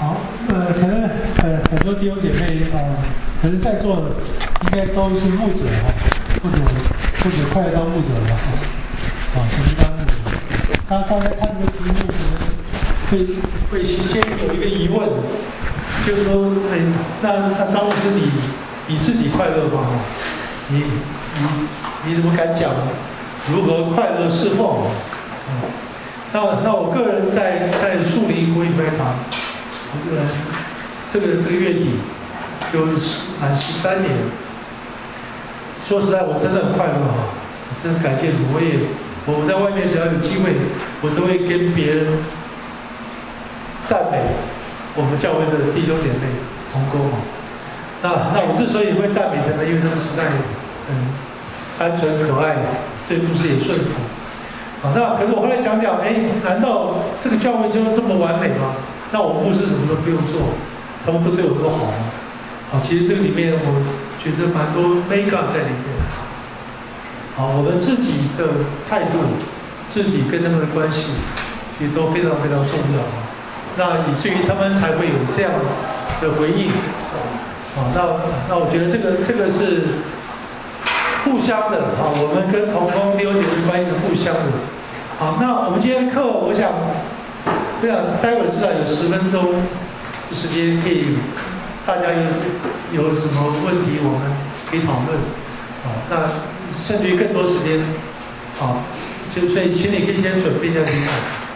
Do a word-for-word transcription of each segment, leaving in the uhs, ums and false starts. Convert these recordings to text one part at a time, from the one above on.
好，呃，可能呃很多弟兄姐妹啊、呃，可能在座的应该都是牧者哈，或者或者快当牧者了哈，啊，什么当牧者？刚刚才看这个题目，可能会会先有一个疑问，就是说，哎，那那张牧师你你自己快乐吗？你你你怎么敢讲如何快乐侍奉？嗯，那那我个人在在树林国语会堂。呃，这个这个月底有十满十三年，说实在，我真的很快乐啊！真的感谢主，我也我在外面只要有机会，我都会跟别人赞美我们教会的弟兄姐妹同工啊。那那我之所以会赞美他们，因为他们实在很单纯可爱，对牧师也顺服。啊，那可是我后来想想，哎，难道这个教会就这么完美吗？那我牧师什么都不用做，他们都对我多好吗？啊，其实这个里面我觉得蛮多 make up 在里面。啊，我们自己的态度，自己跟他们的关系，其实都非常非常重要啊。那以至于他们才会有这样的回应。啊，那那我觉得这个这个是互相的啊，我们跟同工弟兄姐妹关系是互相的。好，那我们今天课，我想。这样，待会儿至少有十分钟时间可以，大家有有什么问题，我们可以讨论。啊，那甚至于更多时间，啊，就所以请你可以先准备一下题目。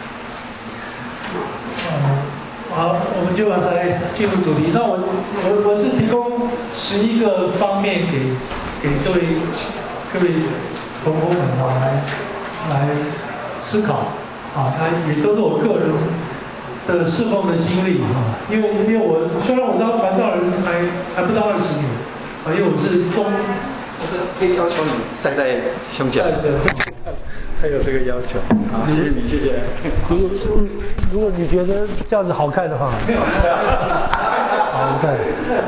嗯，好，我们就来进入主题。那我我我是提供十一个方面给给各位各位同工们啊来来思考。啊，它也都是我个人的侍奉的经历啊，因为因为我虽然我当传道人还还不到二十年，啊，因为我是中， 我是可以要求你戴在胸前。 对对， 还有这个要求。好，谢谢你，谢谢。 如果如果你觉得这样子好看的话， 没有， 好看。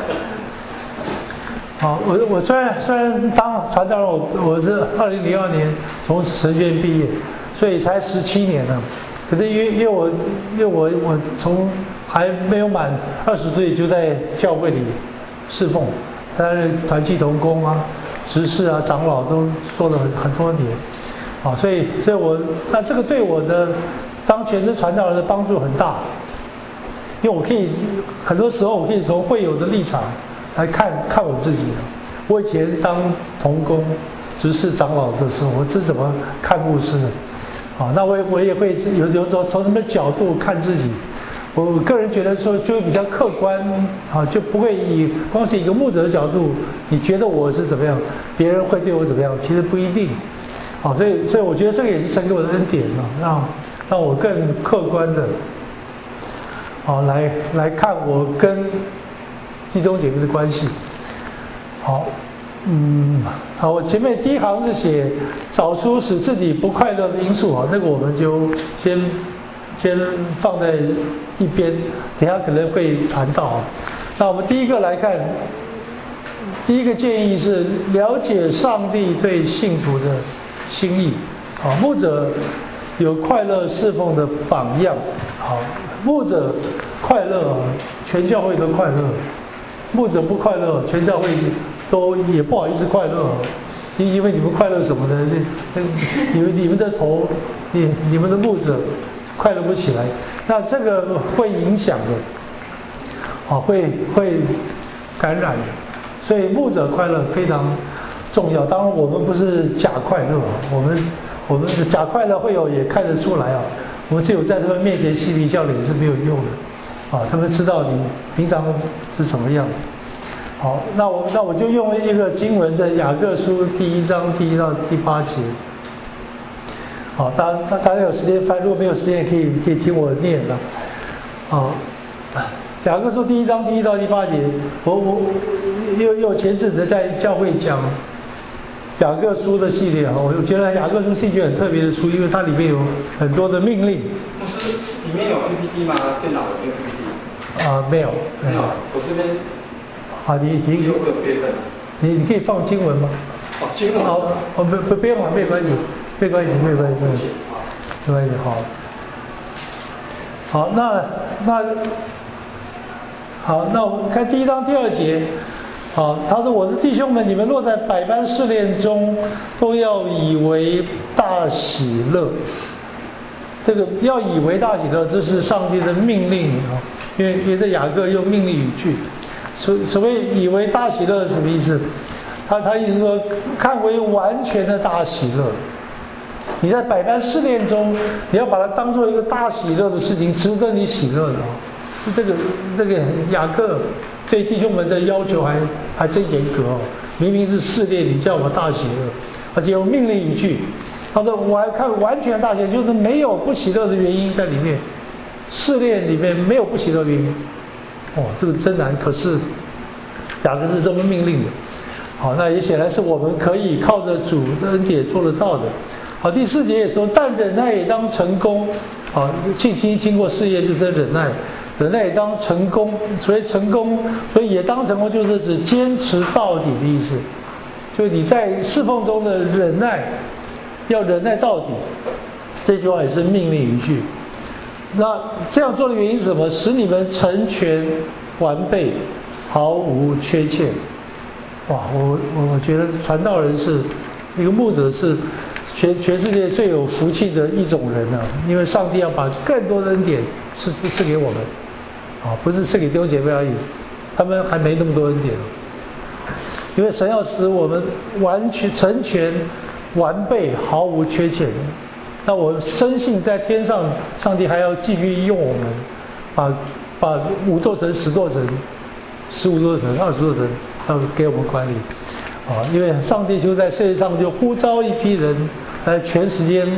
好，我我虽然虽然当传道人，我我是二零零二年从神学院毕业。所以才十七年呢，可是因为因为我因为我我从还没有满二十岁就在教会里侍奉，担任团契同工啊、执事啊、长老都做了很很多年，啊，所以所以我那这个对我的当全职传道人的帮助很大，因为我可以很多时候我可以从会友的立场来看看我自己。我以前当同工、执事、长老的时候，我是怎么看牧师的？啊，那我也我也会有有时候从什么角度看自己，我个人觉得说就会比较客观，啊，就不会以光是一个牧者的角度，你觉得我是怎么样，别人会对我怎么样，其实不一定，啊，所以所以我觉得这个也是神给我的恩典啊，让让我更客观的，啊，来来看我跟弟兄姐妹的关系，好。嗯，好，我前面第一行是写找出使自己不快乐的因素啊，那个我们就先先放在一边，等一下可能会谈到啊。那我们第一个来看，第一个建议是了解上帝对信徒的心意。好，牧者有快乐侍奉的榜样。好，牧者快乐，全教会都快乐；牧者不快乐，全教会都也不好意思快乐，因因为你们快乐什么呢？那你们你们的头，你你们的牧者快乐不起来，那这个会影响的，啊，会会感染的，所以牧者快乐非常重要。当然我们不是假快乐，我们我们假快乐会有也看得出来啊，我们只有在他们面前嬉皮笑脸是没有用的，啊，他们知道你平常是怎么样。好，那我那我就用一个经文，在雅各书第一章第一到第八节。好，大家大家有时间翻，如果没有时间，也可以可以听我念的。啊，雅各书第一章第一到第八节，我我因为因为前阵子在教会讲雅各书的系列啊，我觉得雅各书是一卷很特别的书，因为它里面有很多的命令。 牧师，里面有 P P T 吗？电脑有没有 P P T？ 啊，没有。 没有，我这边。 好，你你有个备份， 你你可以放经文吗？ 哦，经文。 好，我不不不用了，没关系，没关系，没关系，没关系，没关系，好。好，那那好，那我们看第一章第二节。好，他说：“我是弟兄们，你们落在百般试炼中，都要以为大喜乐。这个要以为大喜乐，这是上帝的命令啊。因为因为这雅各用命令语句，所所谓以为大喜乐是什么意思？他他意思说，看为完全的大喜乐。你在百般试炼中，你要把它当做一个大喜乐的事情，值得你喜乐的啊。这个这个雅各。”对弟兄们的要求还还真严格哦，明明是试炼，你叫我大喜乐，而且用命令语句。他说我还看完全大喜乐，就是没有不喜乐的原因在里面，试炼里面没有不喜乐的原因。哦，这个真难，可是雅各是这么命令的。好，那也显然是我们可以靠着主的恩典做得到的。好，第四节也说，但忍耐也当成功。好，信心经过试验就是忍耐。忍耐也当成功，所以成功，所以也当成功，就是指坚持到底的意思。就是你在侍奉中的忍耐，要忍耐到底。这句话也是命令语句。那这样做的原因是什么？使你们成全完备，毫无缺欠。哇，我我我觉得传道人是一个牧者是全全世界最有福气的一种人啊，因为上帝要把更多的恩典赐赐给我们。啊，不是赐给弟兄姐妹而已，他们还没那么多恩典。因为神要使我们完全成全、完备，毫无缺欠。那我深信在天上，上帝还要继续用我们，把把五座城、十座城、十五座城、二十座城，要给我们管理。啊，因为上帝就在世界上就呼召一批人来全时间，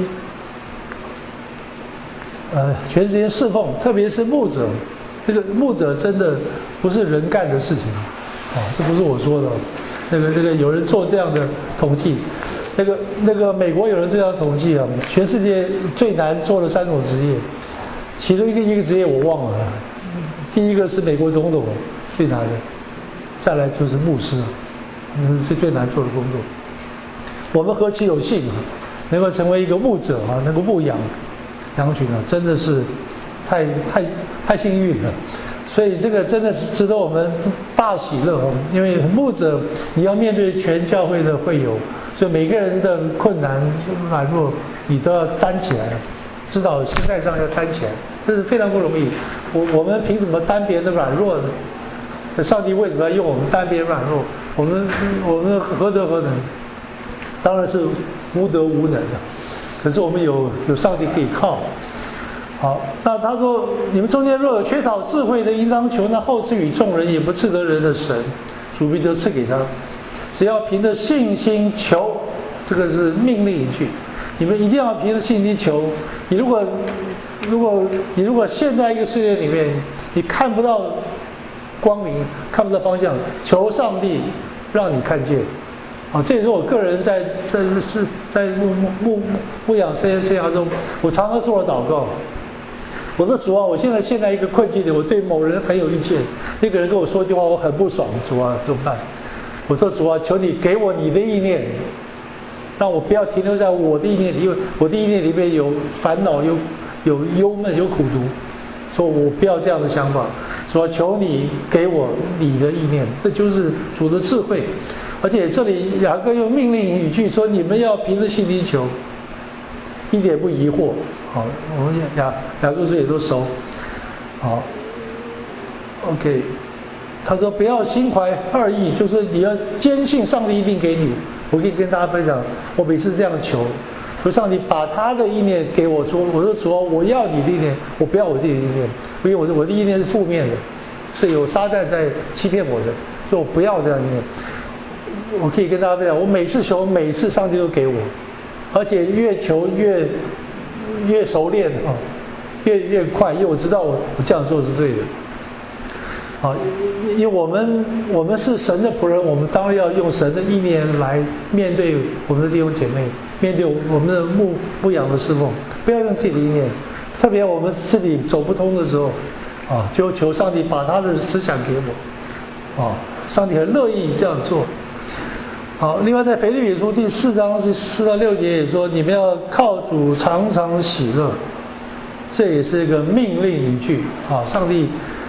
呃，全时间侍奉，特别是牧者。这个牧者真的不是人干的事情，啊，这不是我说的，那个那个有人做这样的统计，那个那个美国有人这样统计啊，全世界最难做的三种职业，其中一个一个职业我忘了，第一个是美国总统最难的，再来就是牧师，嗯，是最难做的工作。我们何其有幸啊，能够成为一个牧者啊，能够牧养羊群啊，真的是。太太太幸运了，所以这个真的是值得我们大喜乐哦。因为牧者你要面对全教会的会友，所以每个人的困难软弱你都要担起来，知道心态上要担起来，这是非常不容易。我我们凭什么担别人的软弱呢？上帝为什么要用我们担别人软弱？我们我们何德何能？当然是无德无能的。可是我们有有上帝可以靠。好，那他说，你们中间若有缺少智慧的，应当求那后赐与众人也不赐得人的神，主必就赐给他。只要凭着信心求，这个是命令一句，你们一定要凭着信心求。你如果如果你如果陷在一个世界里面，你看不到光明，看不到方向，求上帝让你看见。啊，这也是我个人在在是在牧牧牧牧养生生涯中，我常常做的祷告。我说主啊，我现在陷在一个困境里，我对某人很有意见，那个人跟我说句话，我很不爽，主啊，怎么办？我说主啊，求你给我你的意念，让我不要停留在我的意念里，因为我的意念里面有烦恼，有有忧闷，有苦毒，说我不要这样的想法。主啊，求你给我你的意念，这就是主的智慧。而且这里雅各用命令语句说，你们要凭着信心求，一点不疑惑。好，我们雅雅各书也都熟。好 ，OK， 他说不要心怀二意，就是你要坚信上帝一定给你。我可以跟大家分享，我每次这样求，说上帝把他的意念给我，说我说主啊，我要你的意念，我不要我自己的意念，因为我我的意念是负面的，是有撒旦在欺骗我的，所以我不要这样的意念。我可以跟大家分享，我每次求，每次上帝都给我，而且越求越越熟练啊，越越快，因为我知道我我这样做是对的。啊，因为我们我们是神的仆人，我们当然要用神的意念来面对我们的弟兄姐妹，面对我们的牧牧养的侍奉，不要用自己的意念。特别我们自己走不通的时候，啊，就求上帝把他的思想给我，啊，上帝很乐意这样做。好，另外在腓立比书第四章是四到六节也说，你们要靠主常常喜乐，这也是一个命令语句啊。上帝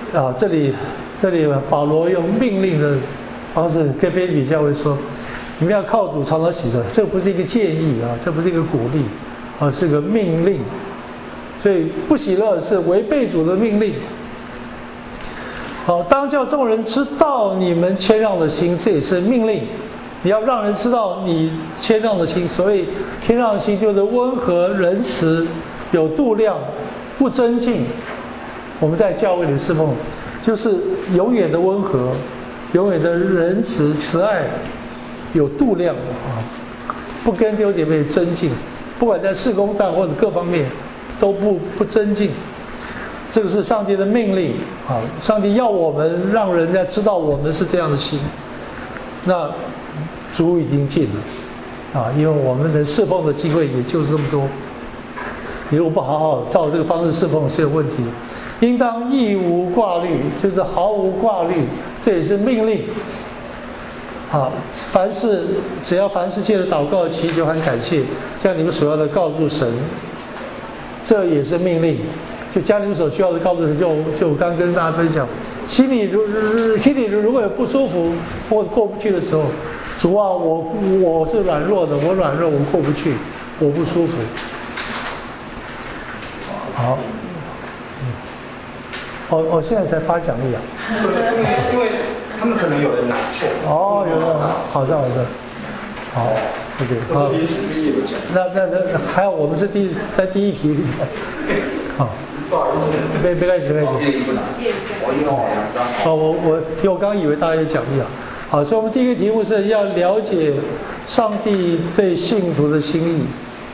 啊，这里这里保罗用命令的方式跟腓立比教会说，你们要靠主常常喜乐，这不是一个建议啊，这不是一个鼓励啊，是个命令。所以不喜乐是违背主的命令。好，当叫众人知道你们谦让的心，这也是命令。你要让人知道你谦让的心，所以谦让的心就是温和、仁慈、有度量、不争竞。我们在教会里侍奉，就是永远的温和，永远的仁慈、慈爱，有度量啊，不跟弟兄姐妹争竞，不管在事工上或者各方面都不不争竞。这个是上帝的命令啊！上帝要我们让人家知道我们是这样的心。那主已经尽了啊，因为我们的侍奉的机会也就是这么多。你如果不好好照这个方式侍奉是有问题的。应当义无挂虑，就是毫无挂虑，这也是命令。啊，凡事只要凡事借着祷告、祈求和感谢，将你们所要的告诉神，这也是命令。就将你们所需要的告诉神，就就我刚跟大家分享，心里如心里如果有不舒服或者过不去的时候，主啊，我我是软弱的，我软弱，我过不去，我不舒服。好，嗯，哦哦，现在才发奖励啊？ 因为因为他们可能有人拿错。 哦，有人，好的好的，好 ，OK， 好。那那那还有我们是第在第一题里面，好。不好意思，别别客气，别客气。哦，我我因为我刚以为大家有奖励啊。好，所以我们第一个题目是要了解上帝对信徒的心意。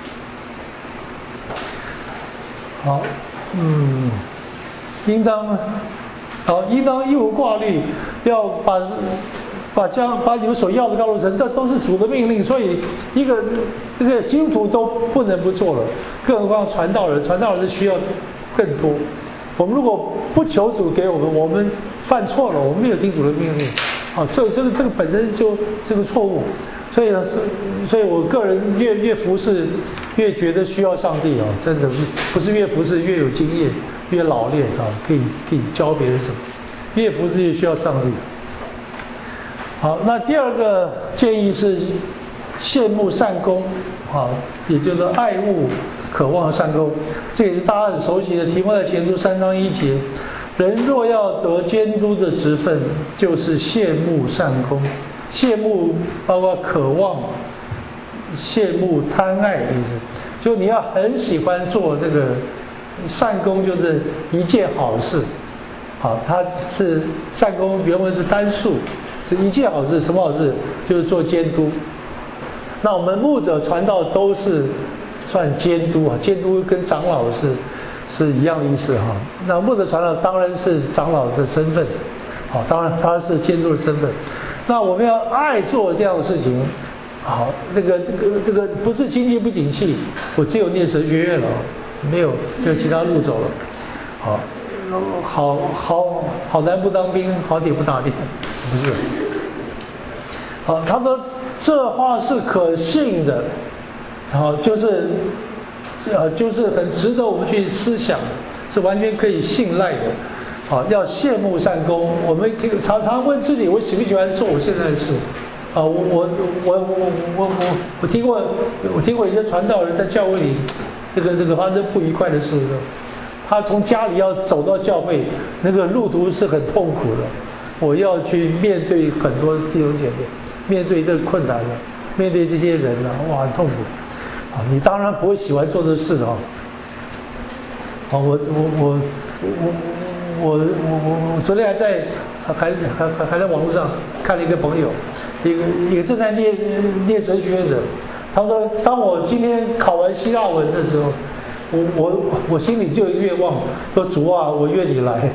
好，嗯，应当好，应当义无挂虑，要把把将把你们所要的告诉神，这都是主的命令，所以一个这个基督徒都不能不做了，更何况传道人，传道人是需要更多。我们如果不求主给我们，我们犯错了，我们没有听主的命令，啊，这这个这个本身就这个错误。所以呢，所以我个人越越服侍，越觉得需要上帝啊，真的不是越服侍越有经验，越老练啊，可以可以教别人什么，越服侍越需要上帝。好，那第二个建议是羡慕善功，啊，也就是爱恶渴望善功，这也是大家很熟悉的。提摩太前书三章一节，人若要得监督的职分，就是羡慕善功。羡慕包括渴望、羡慕、贪爱的意思，就你要很喜欢做这个善功，就是一件好事。好，它是善功，原文是单数，是一件好事。什么好事？就是做监督。那我们牧者传道都是算监督啊，监督跟长老是是一样的意思哈。那牧者传道当然是长老的身份，好，当然他是监督的身份。那我们要爱做这样的事情，好，那个这个这个不是经济不景气，我只有念神学院了，没有没有其他路走了，好，好好好男不当兵，好铁不打铁，不是。好，他说这话是可信的，好，就是呃就是很值得我们去思想，是完全可以信赖的。好，要羡慕善功，我们可以常常问自己，我喜不喜欢做我现在的事？啊，我我我我我我我我听过，我听过一些传道人在教会里，这个这个发生不愉快的事，他从家里要走到教会，那个路途是很痛苦的。我要去面对很多弟兄姐妹，面对这个困难了，面对这些人啊，哇，很痛苦。啊，你当然不会喜欢做这事的啊。啊，我我我我。我我我我昨天还在还还还还在网络上看了一个朋友，一个一个正在念念神学院的，他说当我今天考完希腊文的时候，我我我心里就有愿望，说主啊，我愿你来。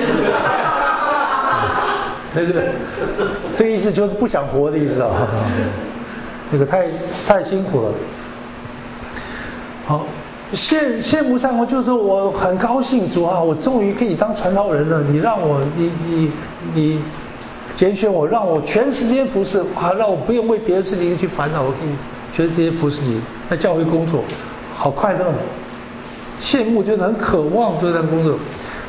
那个这个意思就是不想活的意思啊，那个太太辛苦了。好。羡羡慕善功就是我很高兴，主啊，我终于可以当传道人了。你让我，你你你拣选我，让我全时间服侍，啊，让我不用为别的事情去烦恼，我可以全时间服侍你，在教会工作，好快乐。羡慕就是很渴望这项工作。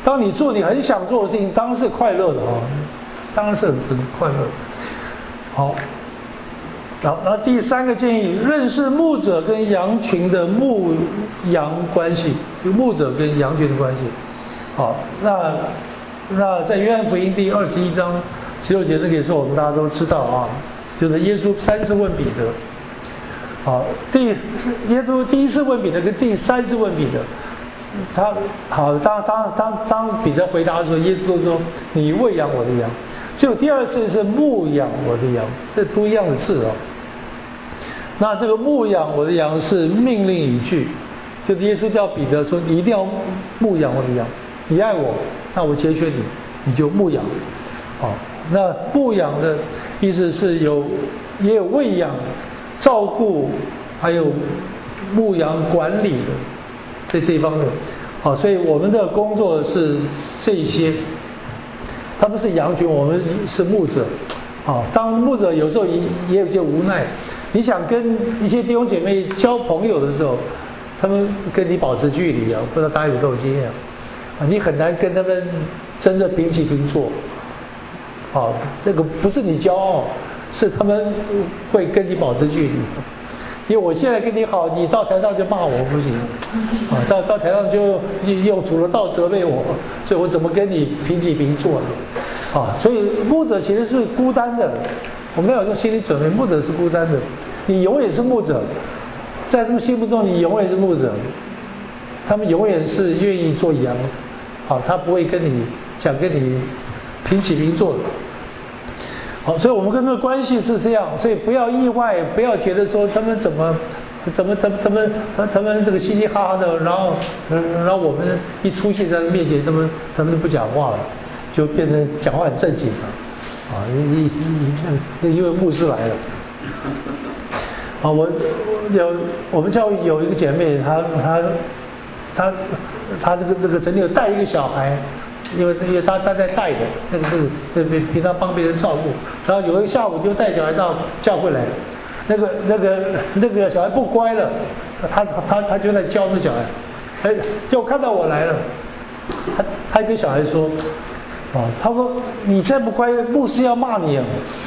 当你做你很想做的事情，当然是快乐的啊，当然是很快乐。好，然后然后第三个建议，认识牧者跟羊群的牧羊关系，就牧者跟羊群的关系。好，那那在约翰福音第二十一章十六节这个也是我们大家都知道啊，就是耶稣三次问彼得。好，第耶稣第一次问彼得跟第三次问彼得。他好，当当当当彼得回答的时候，耶稣说：“你喂养我的羊。”只有第二次是牧养我的羊，这不一样的字哦。那这个牧养我的羊是命令语句，就是耶稣叫彼得说：“你一定要牧养我的羊，你爱我，那我拣选你，你就牧养。”好，那牧养的意思是有也有喂养、照顾，还有牧羊管理的。在这一方面，好，所以我们的工作是这些，他们是羊群，我们是牧者，好，当牧者有时候也也有些无奈，你想跟一些弟兄姐妹交朋友的时候，他们跟你保持距离啊，不知道大家有没有经验啊，你很难跟他们真的平起平坐，好，这个不是你骄傲，是他们会跟你保持距离。因为我现在跟你好，你到台上就骂我不行，啊，到到台上就用主的道责备我，所以我怎么跟你平起平坐呢？啊，所以牧者其实是孤单的，我们要有这个心理准备，牧者是孤单的，你永远是牧者，在他们心目中你永远是牧者，他们永远是愿意做羊，啊，他不会跟你想跟你平起平坐的。好，所以我们跟他们的关系是这样，所以不要意外，不要觉得说他们怎么怎么他们他们他们这个嘻嘻哈哈的，然后然后我们一出现在他们面前，他们他们就不讲话了，就变成讲话很正经了，啊，因因因为牧师来了，啊，我有我们教育有一个姐妹，她她她她这个这个曾经有带一个小孩。因为因为他他在带的，那个是那平平常帮别人照顾，然后有一个下午就带小孩到教会来，那个那个那个小孩不乖了，他他他就在教那小孩，哎，就看到我来了，他他跟小孩说，哦，他说你再不乖，牧师要骂你啊，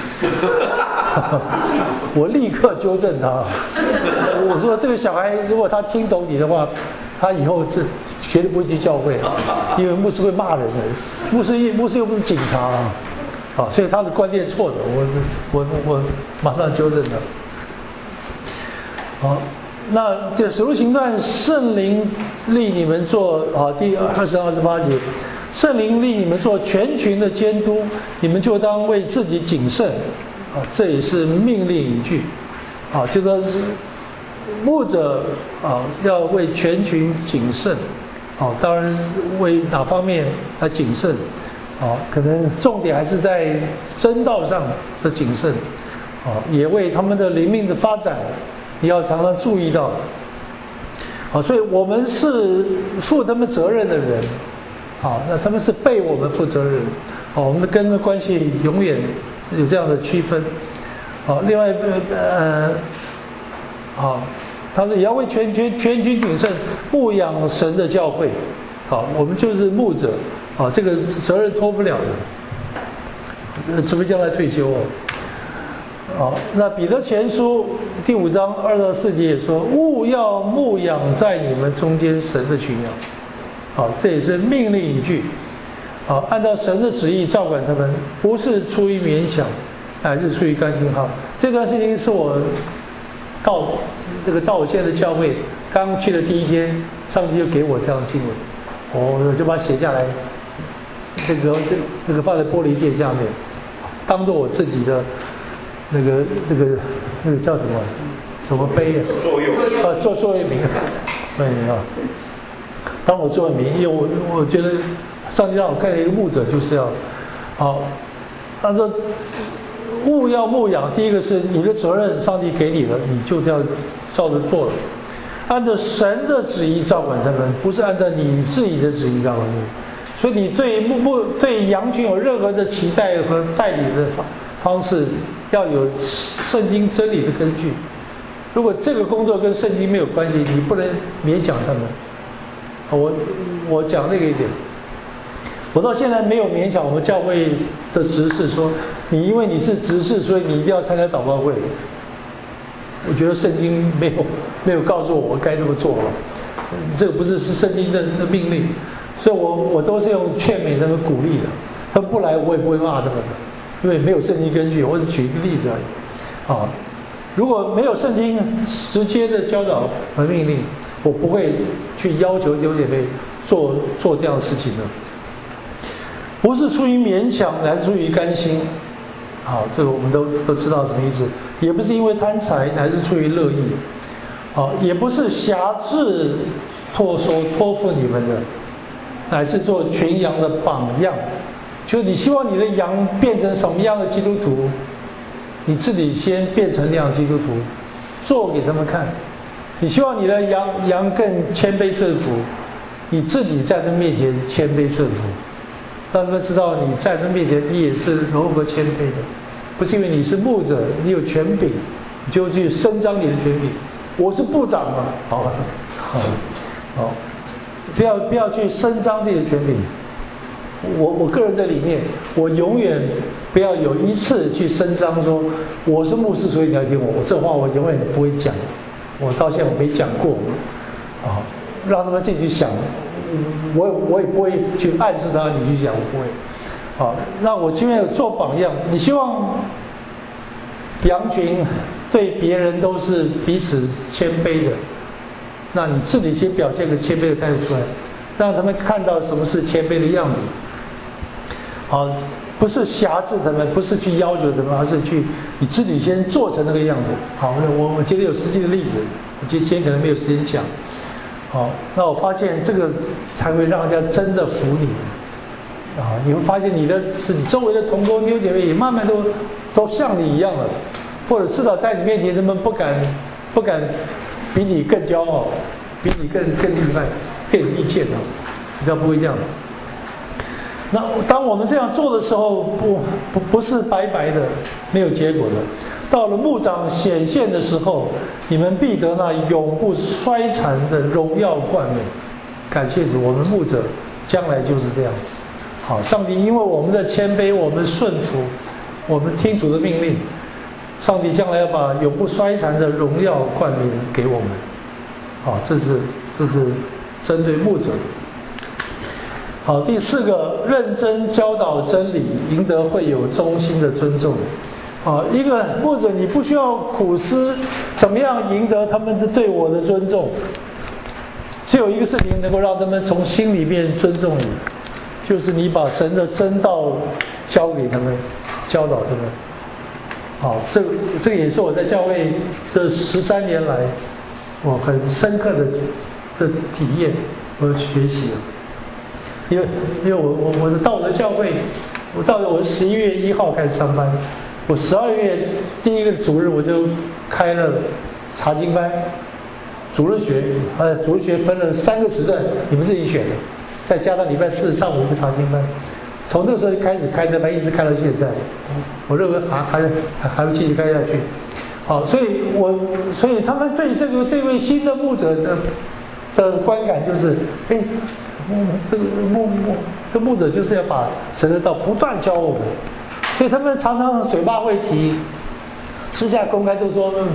我立刻纠正他，我说这个小孩如果他听懂你的话。他以后是绝对不会去教会，因为牧师会骂人的，牧师牧师又不是警察啊，啊，所以他的观念错的，我我我马上纠正他。好，那这使徒行传圣灵立你们做啊，第二十二十八节，圣灵立你们做全群的监督，你们就当为自己谨慎啊，这也是命令语句啊，就说是。牧者啊，要为全群谨慎，哦，当然是为哪方面来谨慎，哦，可能重点还是在真道上的谨慎，哦，也为他们的灵命的发展，你要常常注意到，好，所以我们是负他们责任的人，好，那他们是被我们负责任，好，我们的跟他们关系永远有这样的区分，好，另外呃。好，他说也要为全全全群谨慎，牧养神的教会。好，我们就是牧者，啊，这个责任脱不了的，除非将来退休哦。好，那彼得前书第五章二到四节也说，务要牧养在你们中间神的群羊。好，这也是命令语句。好，按照神的旨意照管他们，不是出于勉强，还是出于甘心好。这段事情是我。到这个到我现在的教会，刚去的第一天，上帝就给我这样的经文，我就把它写下来，这个这这个放在玻璃垫下面，当做我自己的那个那个那个叫什么什么碑啊？座右啊，做座右铭，对啊，当我座右铭，因为我我觉得上帝让我看一个牧者就是要好，他说。务要牧养，第一个是你的责任，上帝给你了，你就这样照着做了，按照神的旨意照管他们，不是按照你自己的旨意照管他们。所以你对牧牧对羊群有任何的期待和带领的方式，要有圣经真理的根据。如果这个工作跟圣经没有关系，你不能勉强他们。我我讲那个一点， 我到现在没有勉强我们教会的执事说，你因为你是执事，所以你一定要参加祷告会。我觉得圣经没有没有告诉我我该这么做啊，这个不是是圣经的的命令，所以我我都是用劝勉他们、鼓励的。他们不来，我也不会骂他们的，因为没有圣经根据。我只举一个例子而已。啊，如果没有圣经直接的教导和命令，我不会去要求弟兄姐妹做做这样的事情的。不是出于勉强，乃是出于甘心。好，这个我们都都知道什么意思。也不是因为贪财，乃是出于乐意。好，也不是辖制托说托付你们的，乃是做群羊的榜样。就是你希望你的羊变成什么样的基督徒，你自己先变成那样的基督徒，做给他们看。你希望你的羊羊更谦卑顺服，你自己在他面前谦卑顺服。让他们知道你在他面前你也是如何谦卑的，不是因为你是牧者，你有权柄，你就去伸张你的权柄。我是部长嘛，好了，好，好，不要不要去伸张自己的权柄。我我个人的理念，我永远不要有一次去伸张说我是牧师，所以你要听我。我这话我永远不会讲，我到现在我没讲过，啊，让他们自己去想。我我也不会去暗示他，你去想，我不会。好，那我今天有做榜样，你希望羊群对别人都是彼此谦卑的，那你自己先表现个谦卑的态度出来，让他们看到什么是谦卑的样子。好，不是辖制他们，不是去要求他们，而是去你自己先做成那个样子。好，我我今天有实际的例子，我今天可能没有时间讲。好，那我发现这个才会让人家真的服你啊！你会发现你的是你周围的同工弟兄姐妹也慢慢都都像你一样了，或者至少在你面前他们不敢不敢比你更骄傲，比你更更厉害，更有意见了，比较不会这样。那当我们这样做的时候，不不不是白白的，没有结果的。到了牧长显现的时候，你们必得那永不衰残的荣耀冠冕。感谢主，我们牧者将来就是这样。好，上帝因为我们的谦卑，我们顺服，我们听主的命令，上帝将来要把永不衰残的荣耀冠冕给我们。好，这是这是针对牧者的。好，第四个，认真教导真理，赢得会有忠心的尊重。啊，一个牧者，你不需要苦思怎么样赢得他们对我的尊重，只有一个事情能够让他们从心里面尊重你，就是你把神的真道教给他们，教导他们。好，这个这个也是我在教会这十三年来我很深刻的的体验和学习。因为因为我我我的道德教会，我到我十一月一号开始上班，我十二月第一个主日我就开了查经班，主日学，呃，主日学分了三个时段，你们自己选的，再加上礼拜四上午一个查经班，从那时候开始开的班，一直开到现在，我认为还还还还会继续开下去。好，所以我所以他们对这个这位新的牧者的的观感就是，哎。牧这个牧牧这牧者就是要把神的道不断教我们，所以他们常常嘴巴会提，私下公开都说，嗯，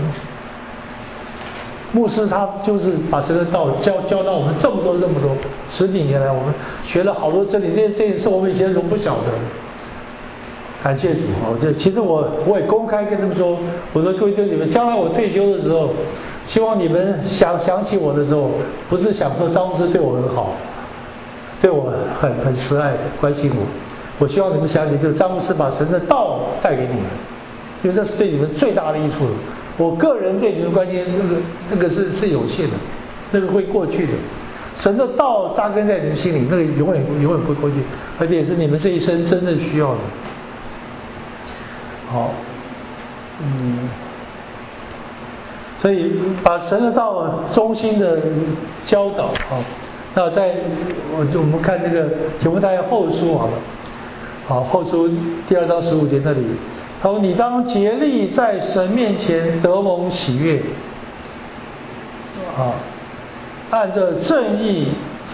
牧师他就是把神的道教教到我们这么多这么多，十几年来我们学了好多真理，这这也是我们以前都不晓得。感谢主啊！这其实我我也公开跟他们说，我说各位弟兄姊妹，将来我退休的时候，希望你们想想起我的时候，不是想说张牧师对我很好。对我很很慈爱，关心我。我希望你们想起，就是张牧师把神的道带给你们，因为那是对你们最大的益处。我个人对你们关心，那个那个是是有限的，那个会过去的。神的道扎根在你们心里，那个永远永远不会过去，而且也是你们这一生真正需要的。好，嗯，所以把神的道衷心的教导啊。那在我就我们看这个提摩太后书好了，好，后书第二章十五节那里，他说你当竭力在神面前得蒙喜悦，啊，按着正义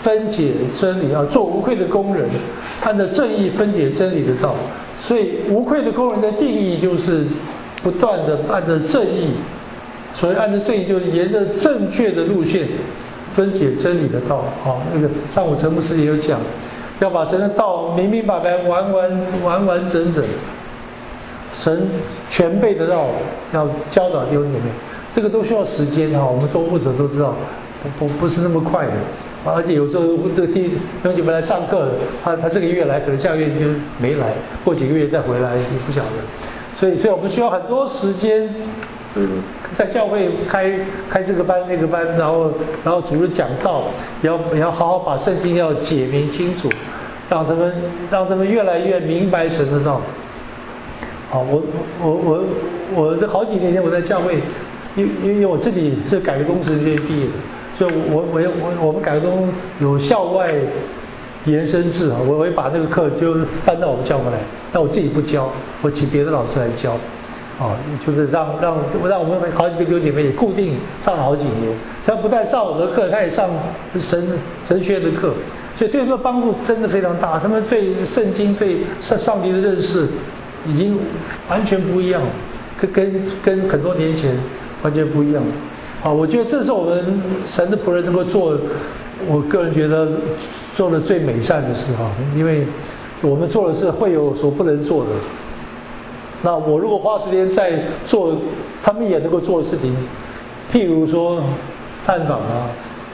分解真理啊，做无愧的工人，按照正义分解真理的道。所以无愧的工人的定义就是不断的按照正义，所以按照正义就是沿着正确的路线分解真理的道啊。那个上午陈牧师也有讲，要把神的道明明白白、完完完完整整，神全备的道要教导弟兄姐妹，这个都需要时间哈。我们做牧者都知道，不不不是那么快的。而且有时候这个弟兄姐妹来上课，他他这个月来，可能下个月就没来，过几个月再回来，你不晓得。所以，所以我们需要很多时间，嗯，在教会开开这个班那个班，然后然后主日讲道，也要也要好好把圣经要解明清楚，让他们让他们越来越明白神的道。好，我我我我这好几年前我在教会，因因为我自己是改革工程学院毕业的。所以我我我我们改革中有校外延伸制啊，我会把那个课就搬到我们教会来，但我自己不教，我请别的老师来教，啊，就是让让让我们好几个弟兄姐妹也固定上了好几年，他不但上我的课，他也上神神学的课，所以对他们帮助真的非常大，他们对圣经对上上帝的认识已经完全不一样，跟跟跟很多年前完全不一样。啊，我觉得这是我们神的仆人能够做，我个人觉得做的最美善的事哈，因为我们做的是会有所不能做的。那我如果花时间在做他们也能够做的事情，譬如说探访啊，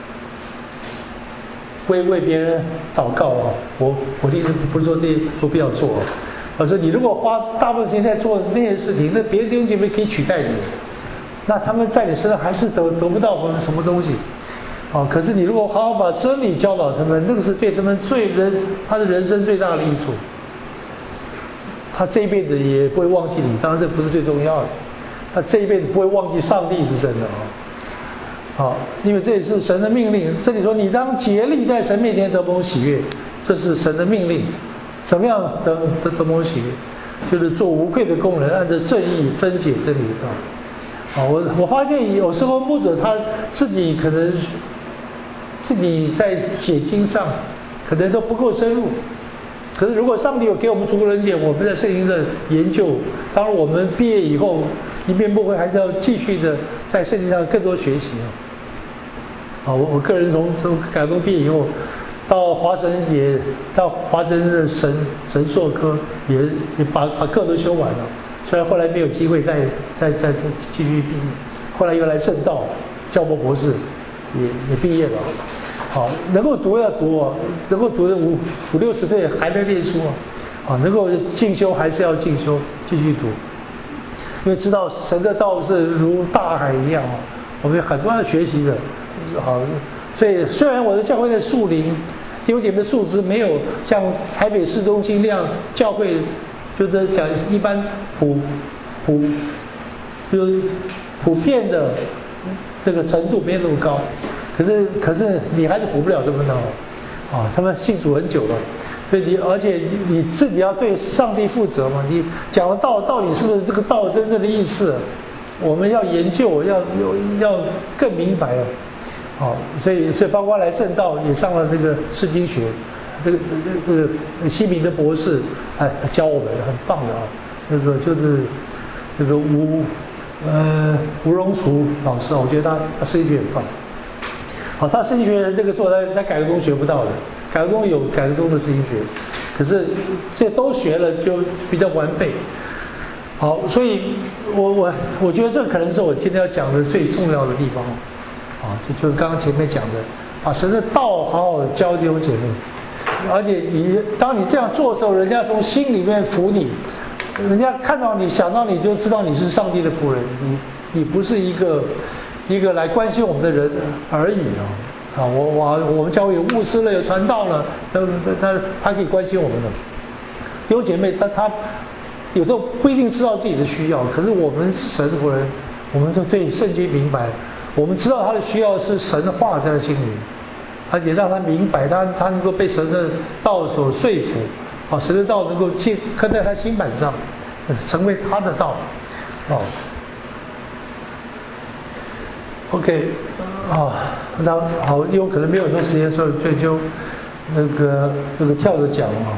为为别人祷告啊，我我的意思不是说这些都不要做啊，而是你如果花大部分时间在做那些事情，那别的弟兄姐妹可以取代你。那他们在你身上还是得得不到什么东西，啊！可是你如果好好把真理教导他们，那个是对他们最人他的人生最大的益处。他这一辈子也不会忘记你，当然这不是最重要的。他这一辈子不会忘记上帝是真的啊！好，因为这也是神的命令。这里说你当竭力在神面前得蒙喜悦，这是神的命令。怎么样得得得蒙喜悦？就是做无愧的工人，按照正义分解真理的道。啊，我我发现有时候牧者他自己可能自己在解经上可能都不够深入，可是如果上帝有给我们足够的恩典，我们在圣经的研究，当然我们毕业以后一遍不会，还是要继续的在圣经上更多学习啊。啊，我我个人从从改革毕业以后，到华神也到华神的神神硕科也也把把课都修完了。虽然后来没有机会再再再再继续毕业，后来又来正道，教博博士也也毕业了。好，能够读要读啊，能够读五五六十岁还在念书啊，啊，能够进修还是要进修，继续读，因为知道神的道是如大海一样啊，我们有很多要学习的。好，所以虽然我的教会的树林弟兄姐妹的素质没有像台北市中心那样教会。就是讲一般普普就是普遍的这个程度没有那么高，可是可是你还是补不了这么高啊！他们信主很久了，所以你而且你自己要对上帝负责嘛。你讲的道到底是不是这个道真正的意思？我们要研究，要要更明白啊！好，所以所以包括来正道也上了这个释经学。这个这个这个西明的博士哎教我们很棒的啊，那个就是这个吴呃吴荣楚老师，我觉得他他设计学很棒。好，他设计学这个是我在在改革中学不到的，改革中有改革中的设计学，可是这都学了就比较完备。好，所以我我我觉得这可能是我今天要讲的最重要的地方啊，就就是刚刚前面讲的，把神的道好好教弟兄姐妹。而且你当你这样做的时候，人家从心里面服你，人家看到你想到你就知道你是上帝的仆人，你你不是一个一个来关心我们的人而已啊！啊，我我我们教会有牧师了，有传道了，他他他可以关心我们的弟兄姐妹，他他有时候不一定知道自己的需要，可是我们是神的仆人，我们就对圣经明白，我们知道他的需要是神的话在他心里。而且让他明白，他他能够被神的道所说服，啊，神的道能够进刻在他心板上，成为他的道，哦。 OK， 啊，那好，因为可能没有很多时间，所以就就那个这个跳着讲啊。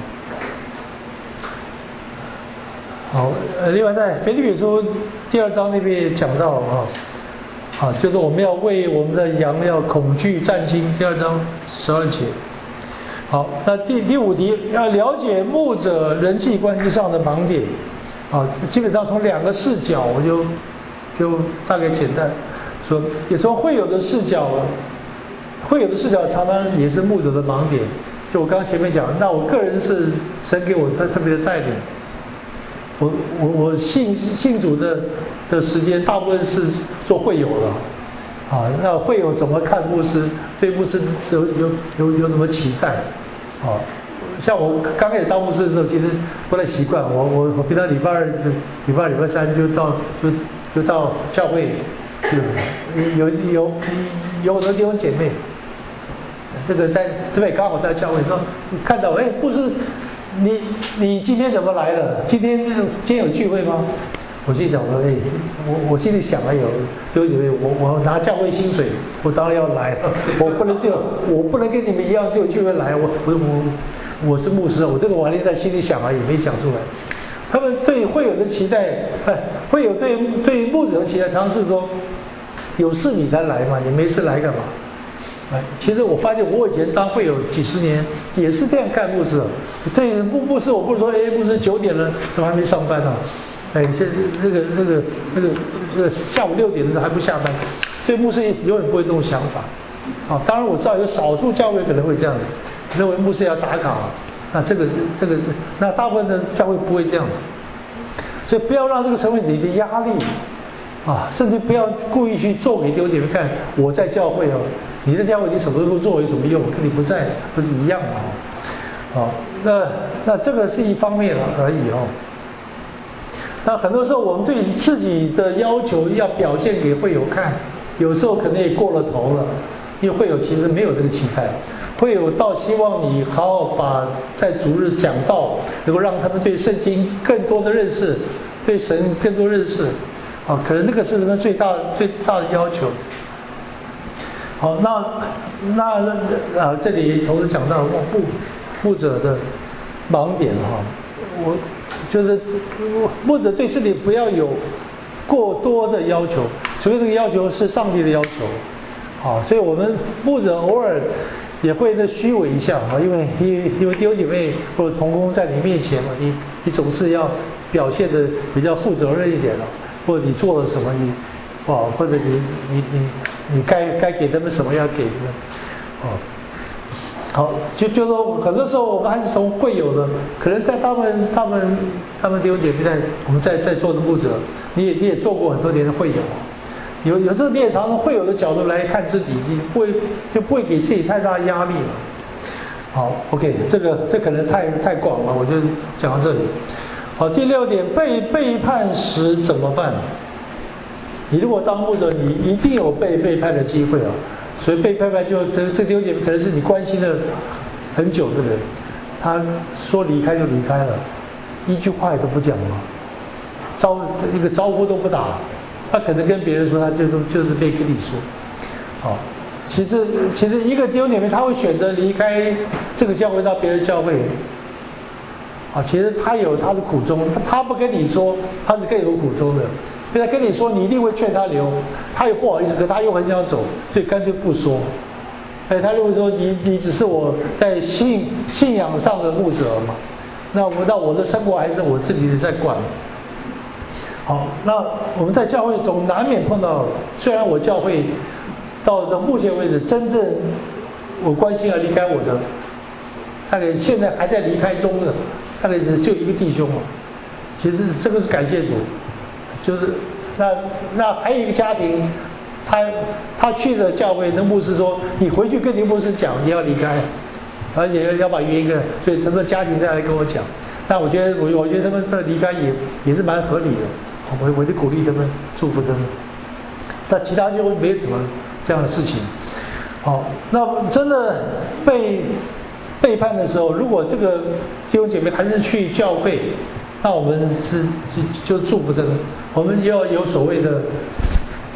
好，呃，另外在腓立比书第二章那边讲到啊，啊，就是我们要为我们的羊要恐惧战兢，第二章十二节。好，那第第五题要了解牧者人际关系上的盲点，啊，基本上从两个视角，我就就大概简单说，也说会有的视角，会有的视角常常也是牧者的盲点。就我刚刚前面讲，那我个人是神给我特特别的带领。我我我信信主的的时间大部分是做会友的，啊，那会友怎么看牧师？对牧师有有有有什么期待？啊，像我刚开始当牧师的时候，其实不太习惯。我我我平常礼拜二、礼拜二、礼拜三就到就就到教会去，有有有很多弟兄姐妹，这个在对不对？刚好在教会说看到，哎，牧师。你你今天怎么来了？今天今天有聚会吗？我心里想说，哎，我我心里想了有，对不起，我我拿教会薪水，我当然要来了。我不能就我不能跟你们一样就有聚会来。我我我我是牧师，我这个我还在心里想啊，也没讲出来。他们对会有的期待，哎，会有对对牧者的期待，常是说有事你才来嘛，你没事来干嘛？哎，其实我发现我以前当会有几十年也是这样干牧师。对牧牧师，我不是说哎，牧师九点了，怎么还没上班呢、啊？哎，现那个那个那个那个下午六点的时候还不下班，所以牧师永远不会这种想法。啊，当然我知道有少数教会可能会这样，认为牧师要打卡，那这个这个那大部分的教会不会这样，所以不要让这个成为你的压力。啊，甚至不要故意去做给弟兄姐妹看，我在教会哦，你在教会你什么都不做有什么用？跟你不在不是一样吗？好，那那这个是一方面而已哦。那很多时候我们对自己的要求要表现给会友看，有时候可能也过了头了，因为会友其实没有这个期待，会友倒希望你好好把在主日讲道，能够让他们对圣经更多的认识，对神更多认识。啊，可能那个是他们最大最大的要求。好，那那啊，这里同时讲到牧牧者的盲点哈，我就是牧者对这里不要有过多的要求，除非这个要求是上帝的要求。啊，所以我们牧者偶尔也会那虚伪一下啊，因为因为因为弟兄姐妹或者同工在你面前嘛，你你总是要表现的比较负责任一点了。或者你做了什么，你，哦，或者你你你你该该给他们什么要给他们，哦，好，就就说很多时候我们还是从会友的，可能在他们他们他们弟兄姐妹在我们在在做的牧者，你也你也做过很多年的会友，有有时候你也常从会友的角度来看自己，你不会就不会给自己太大压力了。好 ，OK， 这个这可能太太广了，我就讲到这里。好，第六点，被背叛时怎么办？你如果当牧者，你一定有被背叛的机会啊。所以被背叛就这这弟兄姐妹可能是你关心了很久的人，他说离开就离开了，一句话也都不讲嘛，招一个招呼都不打，他可能跟别人说他就就是没跟你说。好，其实其实一个弟兄姐妹他会选择离开这个教会到别的教会。啊，其实他有他的苦衷，他不跟你说，他是更有苦衷的。所以他跟你说，你一定会劝他留，他又不好意思，可他又很想走，所以干脆不说。哎，他认为说你你只是我在信信仰上的牧者嘛，那我那我的生活还是我自己在管。好，那我们在教会中难免碰到，虽然我教会到到目前为止，真正我关心而离开我的，大概现在还在离开中的。大概是就一个弟兄嘛，其实这个是感谢主，就是那那还有一个家庭，他他去了教会，那牧师说你回去跟你牧师讲你要离开，而且要把原因，所以他们家庭再来跟我讲。但我觉得我我觉得他们的离开也也是蛮合理的，我我就鼓励他们，祝福他们。但其他就没什么这样的事情。好，那真的被背叛的时候，如果这个弟兄姐妹还是去教会，那我们是就就祝福他们。我们要有所谓的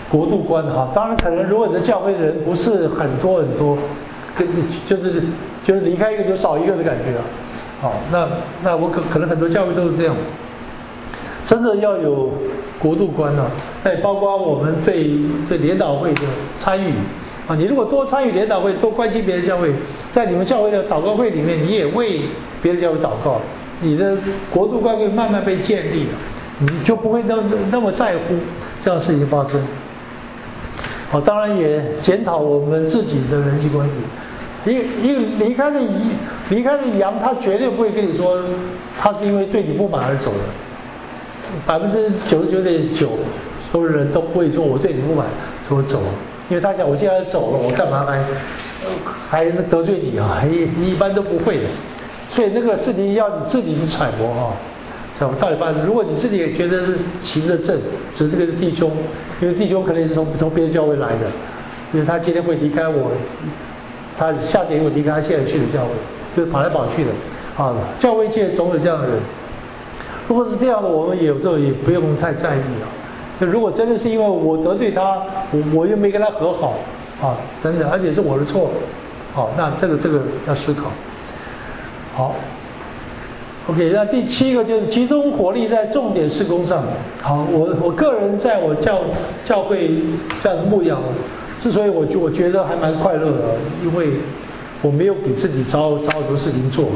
国度观哈。当然，可能如果你的教会的人不是很多很多，跟就是就是离开一个就少一个的感觉啊。好，那那我可可能很多教会都是这样。真的要有国度观啊，再包括我们对对联导会的参与啊。你如果多参与联导会，多关心别的教会，在你们教会的祷告会里面，你也为别的教会祷告，你的国度观会慢慢被建立了，你就不会那么那么在乎这样的事情发生。好，当然也检讨我们自己的人际关系。一个一个离开的离开的羊，他绝对不会跟你说他是因为对你不满而走的。百分之九十九点九都是人都不会说我对你不满，说我走，因为他想我既然走了，我干嘛还还得罪你啊？一一般都不会的。所以那个事情要你自己去揣摩啊，想到底发生。如果你自己也觉得是行得正，只是这个弟兄，因为弟兄可能是从从别的教会来的，因为他今天会离开我，他下个月会离开他现在去的教会，就是跑来跑去的啊。教会界总有这样的人。如果是这样的，我们有时候也不用太在意啊。就如果真的是因为我得罪他，我我又没跟他和好啊，等等，而且是我的错，好，那这个这个要思考。好 ，OK， 那第七个就是集中火力在重点事工上。好，我我个人在我教教会这样牧养，之所以我我觉得还蛮快乐的，因为我没有给自己找找很多事情做。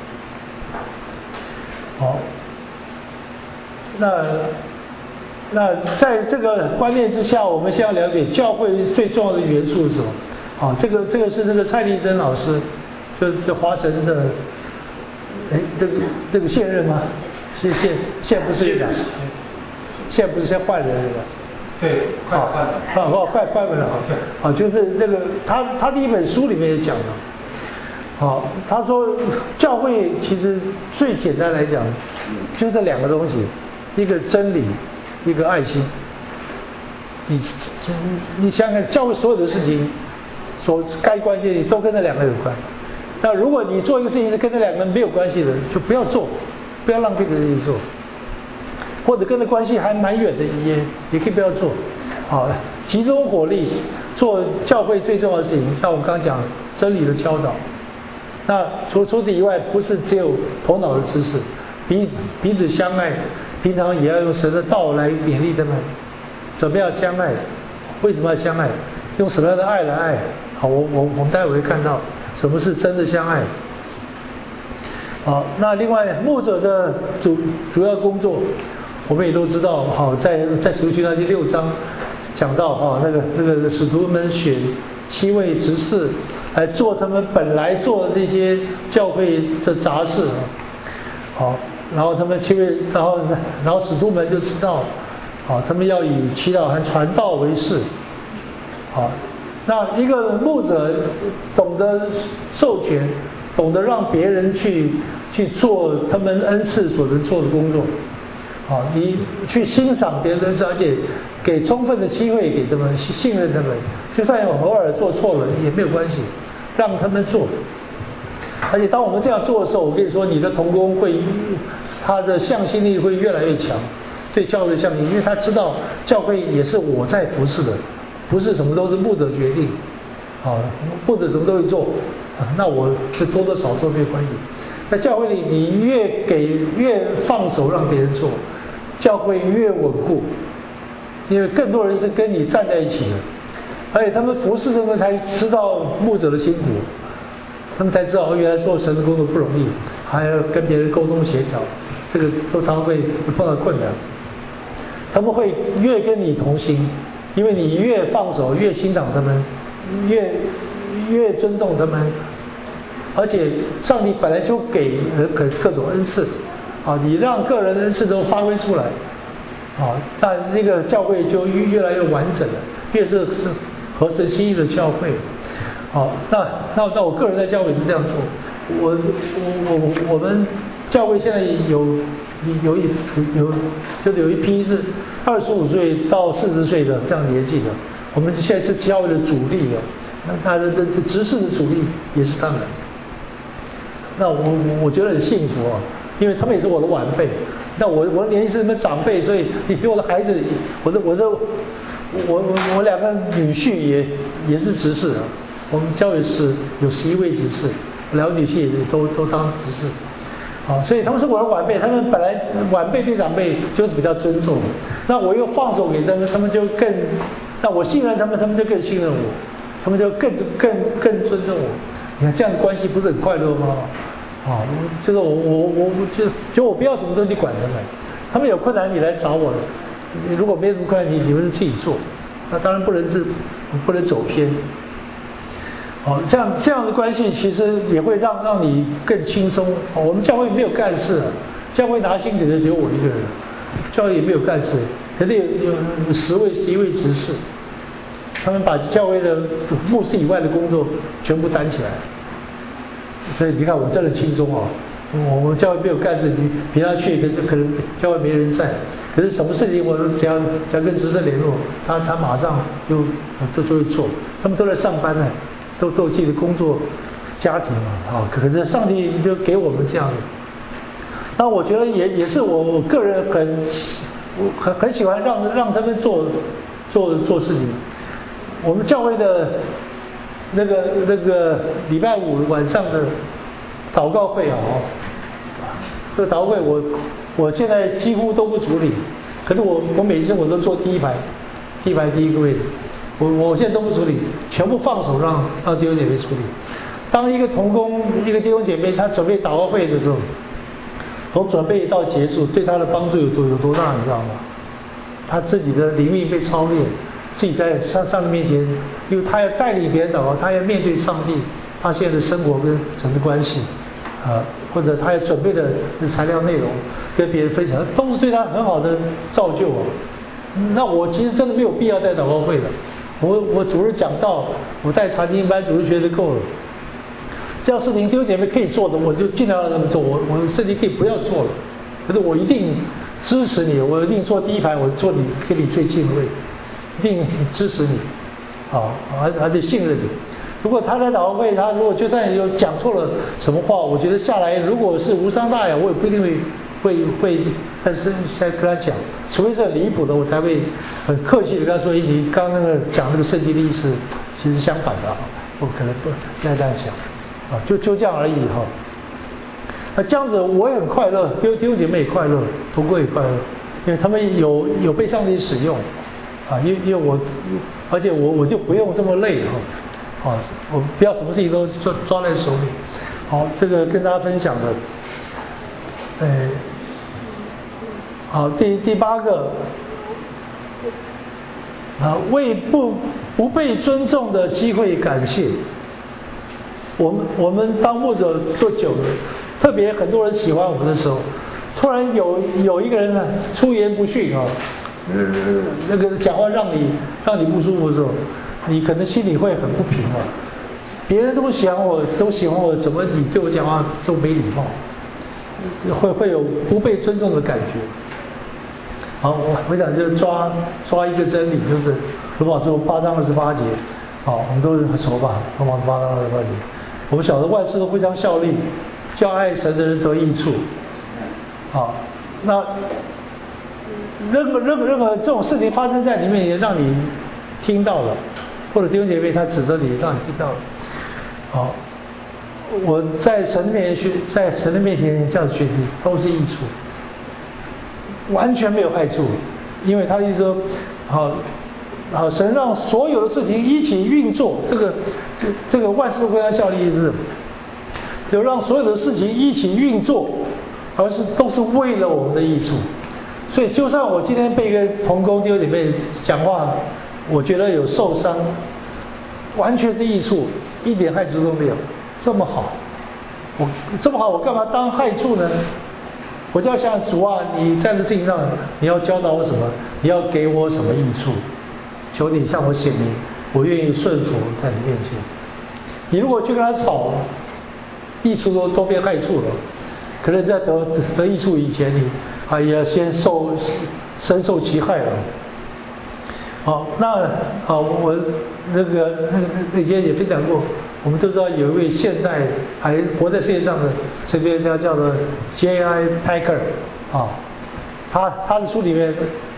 好。那那在这个观念之下，我们先要了解教会最重要的元素是什么？啊，这个这个是这个蔡立珍老师，就是华神的，哎，这个这个现任吗？现现现不是院长，现不是先换人了吧？ 对，快换了。 啊，哦，快换了啊！啊，就是这个他他第一本书里面也讲了。好，他说教会其实最简单来讲，就这两个东西。一个真理，一个爱心。你你想想，教会所有的事情，所该关系的都跟这两个有关。那如果你做一个事情是跟这两个没有关系的，就不要做，不要浪费这事情做。或者跟这关系还蛮远的，也也可以不要做。好，集中火力做教会最重要的事情，像我刚刚讲真理的教导。那除除此以外，不是只有头脑的知识，彼彼此相爱。平常也要用神的道来勉励他们，怎么样相爱？为什么要相爱？用什么样的爱来爱？好，我我我们待会会看到什么是真的相爱。好，那另外牧者的主主要工作，我们也都知道。好，在在使徒行传第六章讲到哈，那个那个使徒们选七位执事来做他们本来做的那些教会的杂事啊。好。然后他们七位，然后然后使徒们就知道，好，他们要以祈祷和传道为事，好，那一个牧者懂得授权，懂得让别人去去做他们恩赐所能做的工作，好，你去欣赏别人的恩赐，而且给充分的机会给他们，信任他们，就算有偶尔做错了也没有关系，让他们做。而且当我们这样做的时候，我跟你说，你的同工会，他的向心力会越来越强，对教会的向心，因为他知道教会也是我在服侍的，不是什么都是牧者决定，啊，牧者什么都会做，啊，那我是多多少少没有关系。在教会里，你越给越放手让别人做，教会越稳固，因为更多人是跟你站在一起的，而且他们服侍他们才知道牧者的辛苦。他们才知道哦，原来做神的工作不容易，还要跟别人沟通协调，这个都常常会碰到困难。他们会越跟你同心，因为你越放手，越欣赏他们，越越尊重他们，而且上帝本来就给人各各种恩赐，啊，你让个人恩赐都发挥出来，啊，那那个教会就越越来越完整了，越是是合神心意的教会。好，那那那我个人在教会是这样做，我我我我们教会现在有有一有就是有一批是二十五岁到四十岁的这样年纪的，我们现在是教会的主力的，那他的的执事的主力也是他们，那我我觉得很幸福啊，因为他们也是我的晚辈，那我我年纪是他们长辈，所以你给我的孩子，我的我的我我我两个女婿也也是执事啊，我们教会是有十一位执事，两个女婿也都都当执事。啊，所以他们是我的晚辈，他们本来晚辈对长辈就是比较尊重，那我又放手给他们，他们就更，那我信任他们，他们就更信任我，他们就更更更尊重我。你看这样的关系不是很快乐吗？啊，这个我我我就就我不要什么东西管他们，他们有困难你来找我了，如果没什么困难你你们自己做，那当然不能是不能走偏。哦，这样这样的关系其实也会让让你更轻松。哦，我们教会没有干事，教会拿薪水的只有我一个人，教会也没有干事，可是有有有十位十一位执事，他们把教会的牧师以外的工作全部担起来。所以你看我真的轻松哦，我们教会没有干事，你平常去可能可能教会没人在，可是什么事情我只要只要跟执事联络，他他马上就就就会做，他们都在上班呢。都都有自己的工作、家庭嘛，啊，可是上帝就给我们这样的。那我觉得也也是我我个人很我很很喜欢让让他们做做做事情。我们教会的那个那个礼拜五晚上的祷告会啊，这个祷告会我我现在几乎都不处理，可是我我每次我都坐第一排，第一排第一个位置。我我现在都不处理，全部放手让让弟兄姐妹处理。当一个同工一个弟兄姐妹他准备祷告会的时候，从准备到结束，对他的帮助有多有多大，你知道吗？他自己的灵命被操练，自己在上上帝面前，因为他要带领别人祷告，他要面对上帝，他现在的生活跟神的关系啊，或者他要准备的材料内容跟别人分享，都是对他很好的造就啊。那我其实真的没有必要带祷告会的。我我主日讲道，我带查经班主日学就够了。这样事情弟兄姐妹可以做的，我就尽量让他们做。我我甚至可以不要做了，可是我一定支持你，我一定坐第一排，我坐你跟你最近的位，一定支持你，好，而而且信任你。如果他在祷告会，他如果就算有讲错了什么话，我觉得下来如果是无伤大雅，我也不一定会会会，但是再跟他讲，除非是很离谱的，我才会很客气的跟他说：“你刚刚那个讲那个圣经的意思，其实相反的，我可能不应该这样讲。”啊，就就这样而已哈。那这样子我也很快乐，弟兄姐妹也快乐，同工也快乐，因为他们有有被上帝使用，啊，因为因为我，而且我我就不用这么累哈，啊，我不要什么事情都抓抓在手里。好，这个跟大家分享的，呃，好，第第八个，啊，为不不被尊重的机会感谢。我们我们当牧者做久了，特别很多人喜欢我们的时候，突然有有一个人呢出言不逊啊，呃，那个讲话让你让你不舒服的时候，你可能心里会很不平啊。别人都喜欢我，都喜欢我，怎么你对我讲话都没礼貌？会会有不被尊重的感觉。好，我我想就抓抓一个真理，就是罗马书八章二十八节。好，我们都很熟吧？罗马书八章二十八节。我们晓得万事都互相效力，叫爱神的人得益处。好，那任何任何任何这种事情发生在你面前，让你听到了，或者弟兄姐妹他指责你，让你听到了。好，我在神面前学，在神的面前这样学习都是益处，完全没有害处，因为他的意思说，好。好，神让所有的事情一起运作，这个这这个万事互相效力是，就让所有的事情一起运作，而是都是为了我们的益处。所以，就算我今天被一个同工弟兄姐妹讲话，我觉得有受伤，完全是益处，一点害处都没有。这么好，我这么好，我干嘛当害处呢？我就要想主啊，你在这事情上，你要教导我什么？你要给我什么益处？求你向我显明，我愿意顺服在你面前。你如果去跟他吵，益处都都变害处了。可能在得得益处以前，你还要先受深受其害了。好，那好，我那个那个那些也分享过，我们都知道有一位现代还活在世界上的神学家叫做 J I Packer 啊，他他的书里面。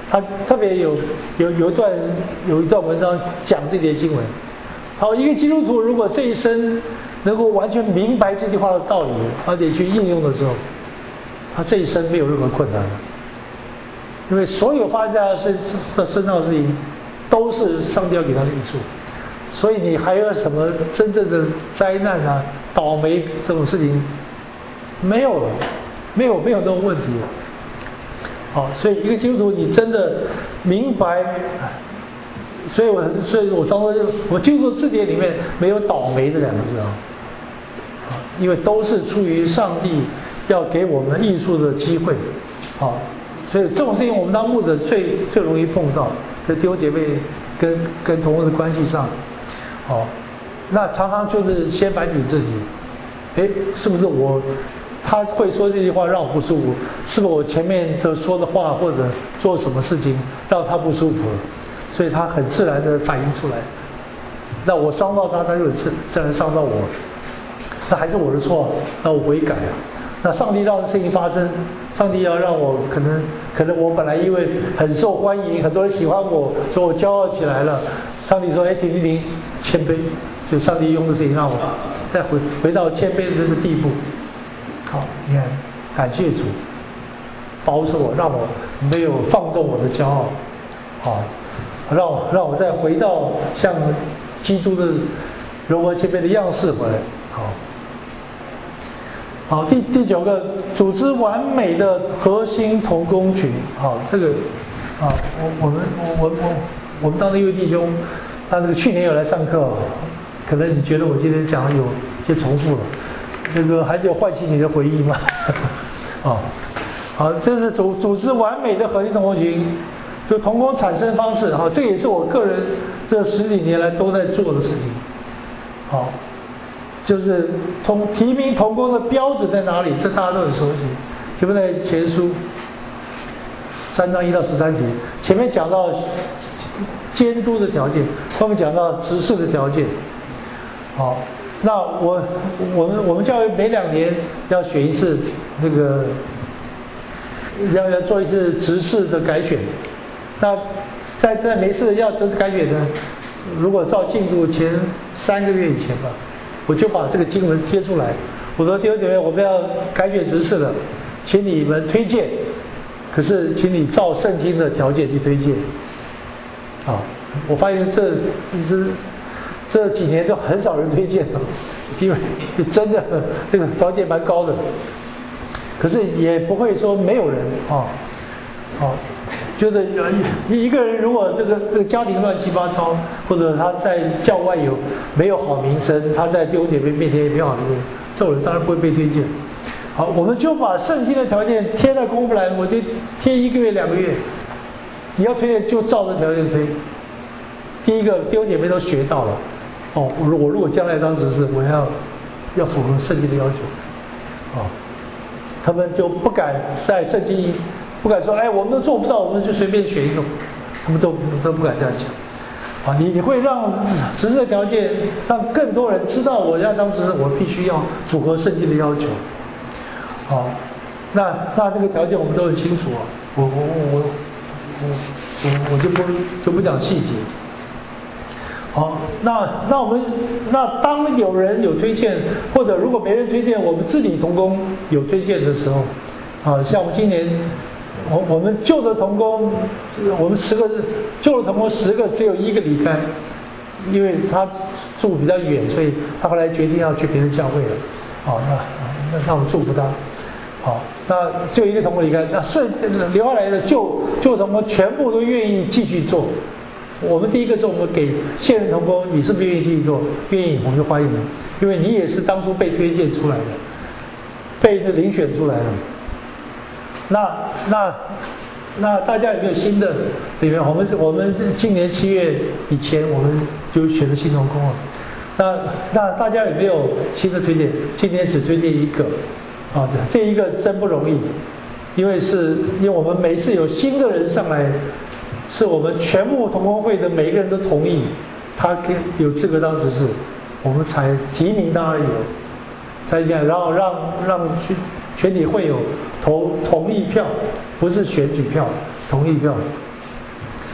他特别有有有一段有一段文章讲这节经文。好，一个基督徒如果这一生能够完全明白这句话的道理，而且去应用的时候，他这一生没有任何困难，因为所有发生在他身身上的事情，都是上帝要给他的益处。所以你还有什么真正的灾难啊、倒霉这种事情没有了，没有没有这种问题了。好，所以一个基督徒你真的明白，所以我所以我常说，我基督徒字典里面没有倒霉这两个字啊，因为都是出于上帝要给我们益处的机会。好，所以这种事情我们当牧者最最容易碰到，在弟兄姐妹跟跟同工的关系上。好，那常常就是先反省自己，哎，是不是我他会说这句话让我不舒服？是不是我前面的说的话或者做什么事情让他不舒服了？所以他很自然的反映出来。那我伤到他，他就自自然伤到我，那还是我的错，那我悔改啊。那上帝让事情发生，上帝要让我可能可能我本来因为很受欢迎，很多人喜欢我，所以我骄傲起来了。上帝说：“哎，停停停，谦卑。”就上帝用的事情让我再回回到谦卑的这个地步。好，你看，感谢主，保守我，让我没有放纵我的骄傲。好，让我让我再回到像基督的柔和谦卑的样式回来。好。好，第第九个，组织完美的核心同工群。好，这个啊，我我们我我我我们当的一位弟兄，他这个去年有来上课，可能你觉得我今天讲的有些重复了，这个还是有唤起你的回忆吗？啊，好，这是组组织完美的核心同工群，就同工产生方式。好，这也是我个人这十几年来都在做的事情。好。就是同提名同工的标准在哪里？这大家都很熟悉。提摩太前书三章一到十三节，前面讲到监督的条件，后面讲到执事的条件。好，那我我们我们教会每两年要选一次那个要要做一次执事的改选。那在在每次要执事改选呢，如果照进度前三个月以前吧。我就把这个经文贴出来，我说弟兄姐妹，我们要改选执事了，请你们推荐，可是请你照圣经的条件去推荐。啊，我发现这这这几年都很少人推荐了，因为真的这个条件蛮高的，可是也不会说没有人啊，啊。就是一个人如果这个这个家庭乱七八糟，或者他在教外有没有好名声，他在弟兄姐妹面前也没有好名声，这种人当然不会被推荐。好，我们就把圣经的条件贴在公布栏，我就贴一个月两个月，你要推荐就照着条件推。第一个弟兄姐妹都学到了，哦，我我如果将来当执事，我要要符合圣经的要求，哦，他们就不敢在圣经。不敢说，哎，我们都做不到，我们就随便选一个，他们都都不敢这样讲。啊，你你会让执事的条件，让更多人知道我要当执事，我必须要符合圣经的要求。好，那那这个条件我们都很清楚啊，我我我我我我就不就不讲细节。好，那那我们那当有人有推荐，或者如果没人推荐，我们自己同工有推荐的时候，啊，像我们今年。我我们旧的同工，我们十个旧的同工十个只有一个离开，因为他住比较远，所以他后来决定要去别的教会了。好，那那那我们祝福他。好，那就一个同工离开，那剩留下来的旧旧同工全部都愿意继续做。我们第一个是我们给现任同工，你是不是愿意继续做？愿意，我们就欢迎你，因为你也是当初被推荐出来的，被遴选出来的。那那那大家有没有新的里面？我们我们今年七月以前我们就选了新同工了。那那大家有没有新的推荐？今年只推荐一个，啊，这一个真不容易，因为是因为我们每次有新的人上来，是我们全部同工会的每一个人都同意，他可以有资格当执事，我们才提名他而已，才这样，然后让让全全体会有投同意票，不是选举票，同意票。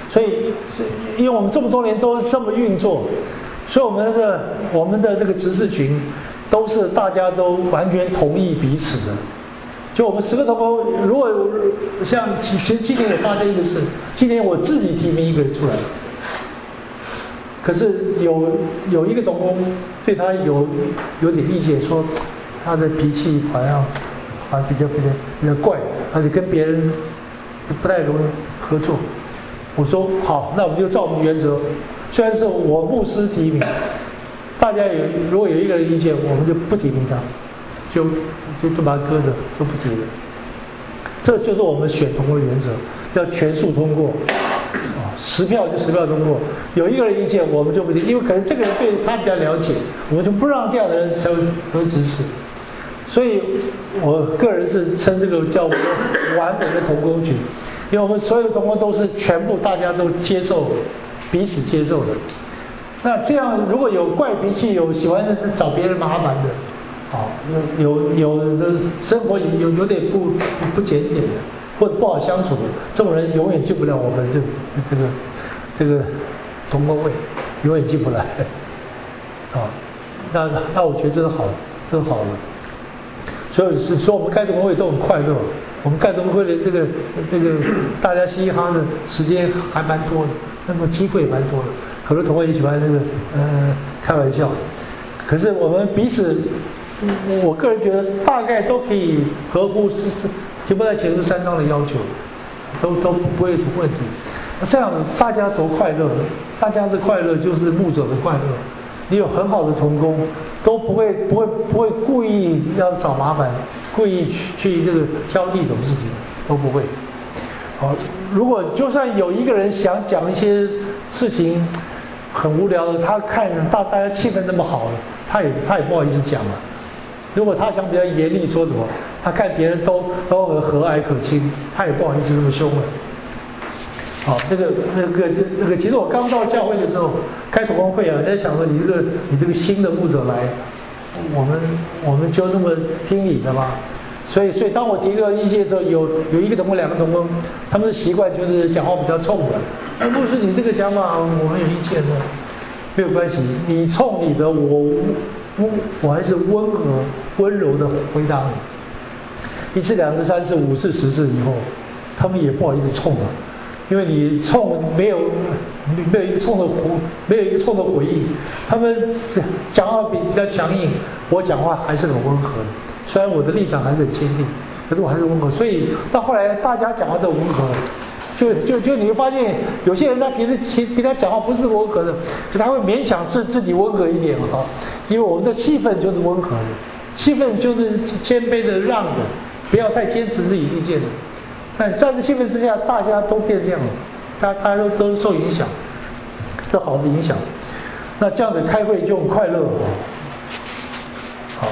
所以因为我们这么多年都这么运作，所以我们的我们的这个执事群都是大家都完全同意彼此的。就我们十个同工，如果像其实今年也发生一个事，今年我自己提名一个人出来，可是有有一个同工对他有有点意见，说他的脾气好像好像比较比较比较怪，而且跟别人不太容易合作。我说好，那我们就照我们原则，虽然是我牧师提名，大家有如果有一个人意见，我们就不提名他。就就就把它搁着，就不提了。这就是我们选同工的原则，要全数通过，啊，十票就十票通过。有一个人意见，我们就不提，因为可能这个人对他比较了解，我们就不让这样的人成为执事。所以，我个人是称这个叫完美的同工群，因为我们所有的同工都是全部大家都接受，彼此接受的。那这样如果有怪脾气，有喜欢找别人麻烦的。好，有有的生活有有点不不不检点的，或者不好相处的，这种人永远进不了我们这这个这个同工会，永远进不来。啊，那那我觉得这是好，这是好的。所以是说我们盖同工会都很快乐，我们盖同工会的这个这个大家嘻嘻哈哈的时间还蛮多的，那么机会也蛮多的，很多同工也喜欢那个呃开玩笑，可是我们彼此。我个人觉得大概都可以合乎是是提不在前十三章的要求，都都不会有什么问题。那这样大家多快乐，大家的快乐就是牧者的快乐。你有很好的同工，都不会不会不会故意要找麻烦，故意去去这个挑剔什么事情都不会。好，如果就算有一个人想讲一些事情很无聊的，他看大大家气氛那么好，他也他也不好意思讲了。如果他想比较严厉说什么，他看别人都都很和蔼可亲，他也不好意思那么凶了。好，那个那个那个，其实我刚到教会的时候开同工会啊，在想说你这个你这个新的牧者来，我们我们就那么听你的嘛。所以所以当我提个意见的时候，有有一个同工两个同工，他们的习惯就是讲话比较冲的。哎，牧师你这个讲法我很有意见的，没有关系，你冲你的我。我我还是温和温柔的回答你，一次两次三次五次十次以后，他们也不好意思冲了，因为你冲没有没有一个冲的回没有一个冲的回应，他们讲话比较强硬，我讲话还是很温和的，虽然我的立场还是很坚定，可是我还是温和，所以到后来大家讲话都温和了。就就就你会发现，有些人他平时其平常讲话不是温和的，就他会勉强自自己温和一点啊，因为我们的气氛就是温和的，气氛就是谦卑的让的，不要太坚持自己意见的。那在这气氛之下，大家都变亮了，大家大家都都受影响，这好的影响。那这样子开会就很快乐。好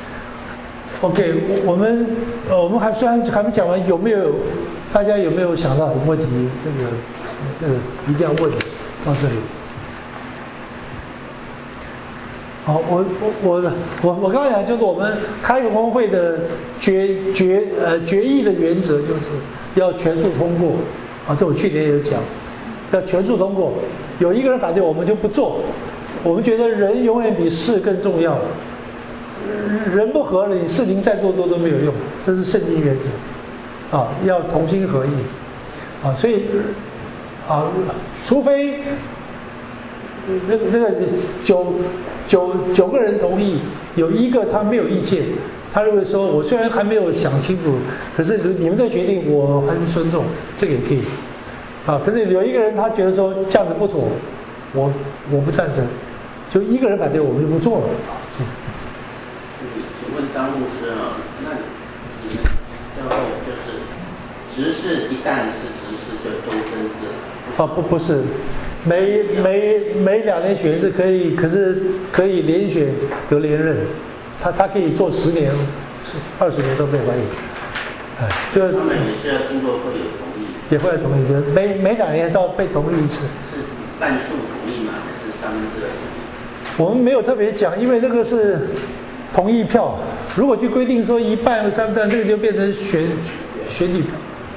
，OK， 我们呃我们还虽然还没讲完，有没有？大家有没有想到什么问题？这个这个一定要问到这里。好，我我我我我刚刚讲就是我们开同工会的决决呃决议的原则就是要全数通过啊，这我去年也有讲，要全数通过。有一个人反对，我们就不做。我们觉得人永远比事更重要。人不和了，你事情再做多都没有用，这是圣经原则。啊，要同心合意，啊，所以啊，除非那个那个九九九个人同意，有一个他没有意见，他认为说我虽然还没有想清楚，可是你们的决定我还是尊重，这个也可以，啊，可是有一个人他觉得说这样子不妥，我我不赞成，就一个人反对我们就不做了。 请问张牧师啊，那你们教会就是执事一旦是执事就终身制？ 啊不不是，每每每两年选一次可以，可是可以连选得连任，他他可以做十年、二十年都没有关系。哎，就他们也是要经过会有同意， 也会同意，就是每每两年都要被同意一次。 是半数同意吗？还是三分之二同意？ 我们没有特别讲，因为这个是同意票。如果去规定说一半或三分，这个就变成选选举票。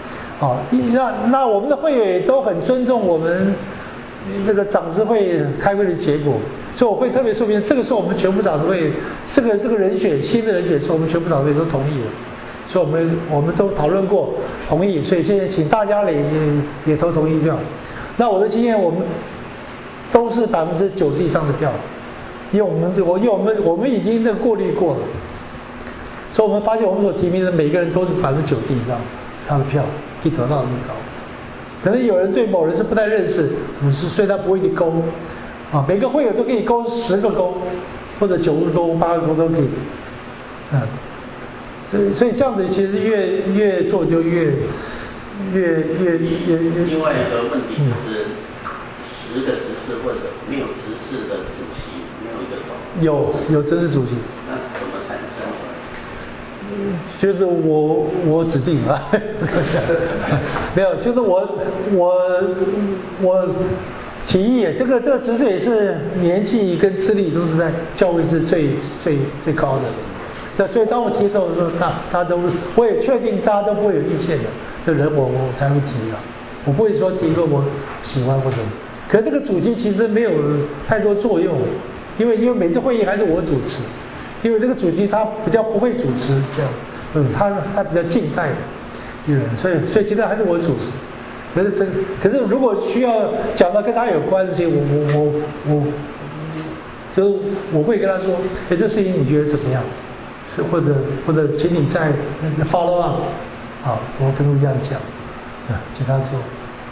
好，那那我们的会员都很尊重我们那个长执会开会的结果，所以我会特别说明，这个是我们全部长执会这个这个人选新的人选是我们全部长执会都同意的，所以我们我们都讨论过同意，所以现在请大家也也投同意票。那我的经验，我们都是百分之九十以上的票，因为我们我因为我们我们已经那个过滤过了，所以我们发现我们所提名的每个人都是百分之九十以上他的票可以得到那么高。可能有人对某人是不太认识，五十岁他不会去勾啊，每个会员都可以勾十个勾，或者九个勾、八个勾都可以，嗯，所以所以这样子其实越越做就越越越越越。 另外一个问题就是，十个执事或者没有执事的主席，没有一个总。 有有执事主席。 那怎么产生的？ 就是我我指定啊，没有，就是我我我提议，这个这个执事也是年纪跟资历都是在教会是最最最高的，那所以当我提的时候，大大家都我也确定大家都不会有意见的，这人我我才会提啊，我不会说提一个我喜欢或者，可是这个主席其实没有太多作用，因为因为每次会议还是我主持。因为这个主席他比较不会主持，这样，嗯，他他比较静态的人，所以所以其实还是我主持。可是这可是如果需要讲到跟他有关的事情，我我我我，就是我会跟他说，哎，这事情你觉得怎么样？是或者或者请你再 follow up， 好，我跟他这样讲，啊，请他做。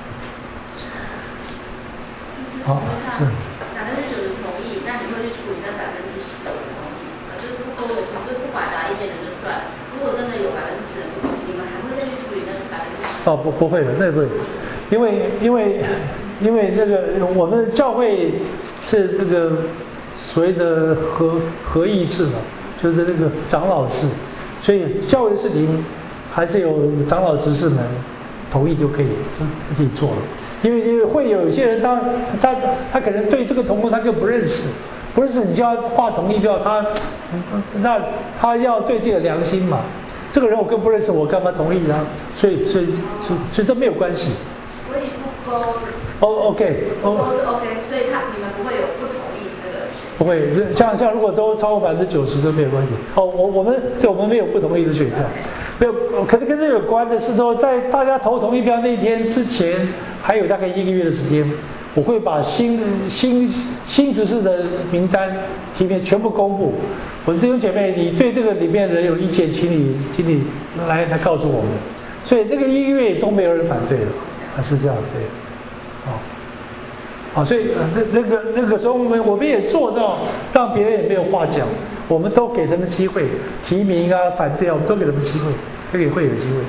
好，嗯。 百分之九十同意，那你会去处理那百分之十的不同意，呃，就是不勾的，就是不表达意见的就算。如果真的有百分之十的不同意，你们还会再去处理那百分之十？ 哦，不不会的，那不会，因为因为因为这个我们教会是这个所谓的合合议制嘛，就是那个长老制，所以教会的事情还是有长老执事们同意就可以就可以做了。因为因为会有一些人他他他可能对这个同工他就不认识，不认识你就要画同意票，他那他要对自己的良心嘛，这个人我更不认识，我干嘛同意他？所以所以所以所以这没有关系。 所以不勾。 哦 ，OK， 哦。都是 OK， 所以他你们不会有不同意这个。 不会，像像如果都超过百分之九十都没有关系。哦，我我们对我们没有不同意的选项，没有。可是跟这有关的是说，在大家投同意票那天之前，还有大概一个月的时间，我会把新新新执事的名单提名全部公布。我的弟兄姐妹，你对这个里面人有意见，请你请你来来告诉我们。所以这个一个月都没有人反对了，还是这样对，好。好，所以那那个那个时候我们我们也做到，让别人也没有话讲，我们都给他们机会，提名啊、反对啊，我们都给他们机会，这个会有机会的。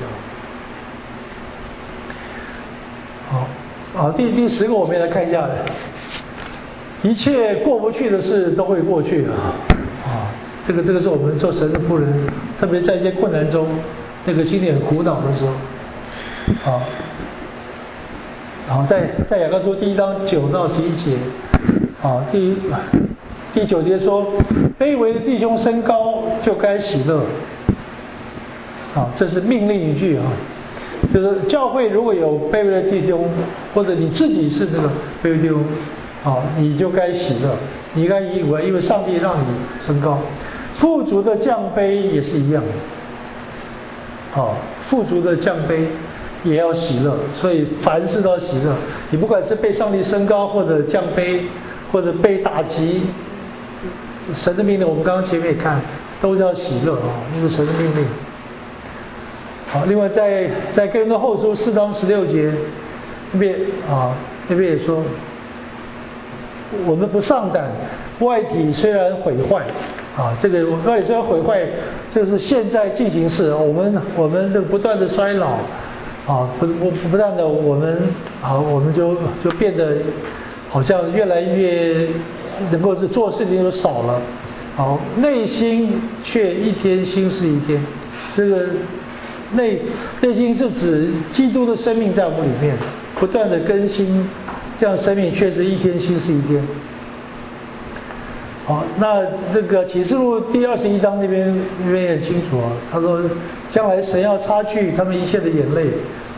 好，好，第第十个我们来看一下，一切过不去的事都会过去啊，啊，这个这个是我们做神的仆人，特别在一些困难中，那个心里很苦恼的时候，啊。然后在在雅各书第一章九到十一节，啊，第第九节说，卑微的弟兄升高就该喜乐，啊，这是命令一句啊，就是教会如果有卑微的弟兄，或者你自己是这个卑微弟兄，啊，你就该喜乐，你该以为因为上帝让你升高，富足的降卑也是一样的，啊，富足的降卑。也要喜乐，所以凡事都要喜乐。你不管是被上帝升高，或者降卑，或者被打击，神的命令我们刚刚前面也看，都要喜乐啊，那是神的命令。好，另外在在哥林多后书四章十六节那边啊，那边也说，我们不上胆，外体虽然毁坏啊，这个外体虽然毁坏，这是现在进行式，我们我们的不断的衰老。啊，不不不但的，我们啊，我们就就变得好像越来越能够是做事情就少了，好，内心却一天新是一天。这个内内心是指基督的生命在我们里面不断的更新，这样生命确实一天新是一天。好，那这个启示录第二十一章那边那边也很清楚啊，他说将来神要擦去他们一切的眼泪，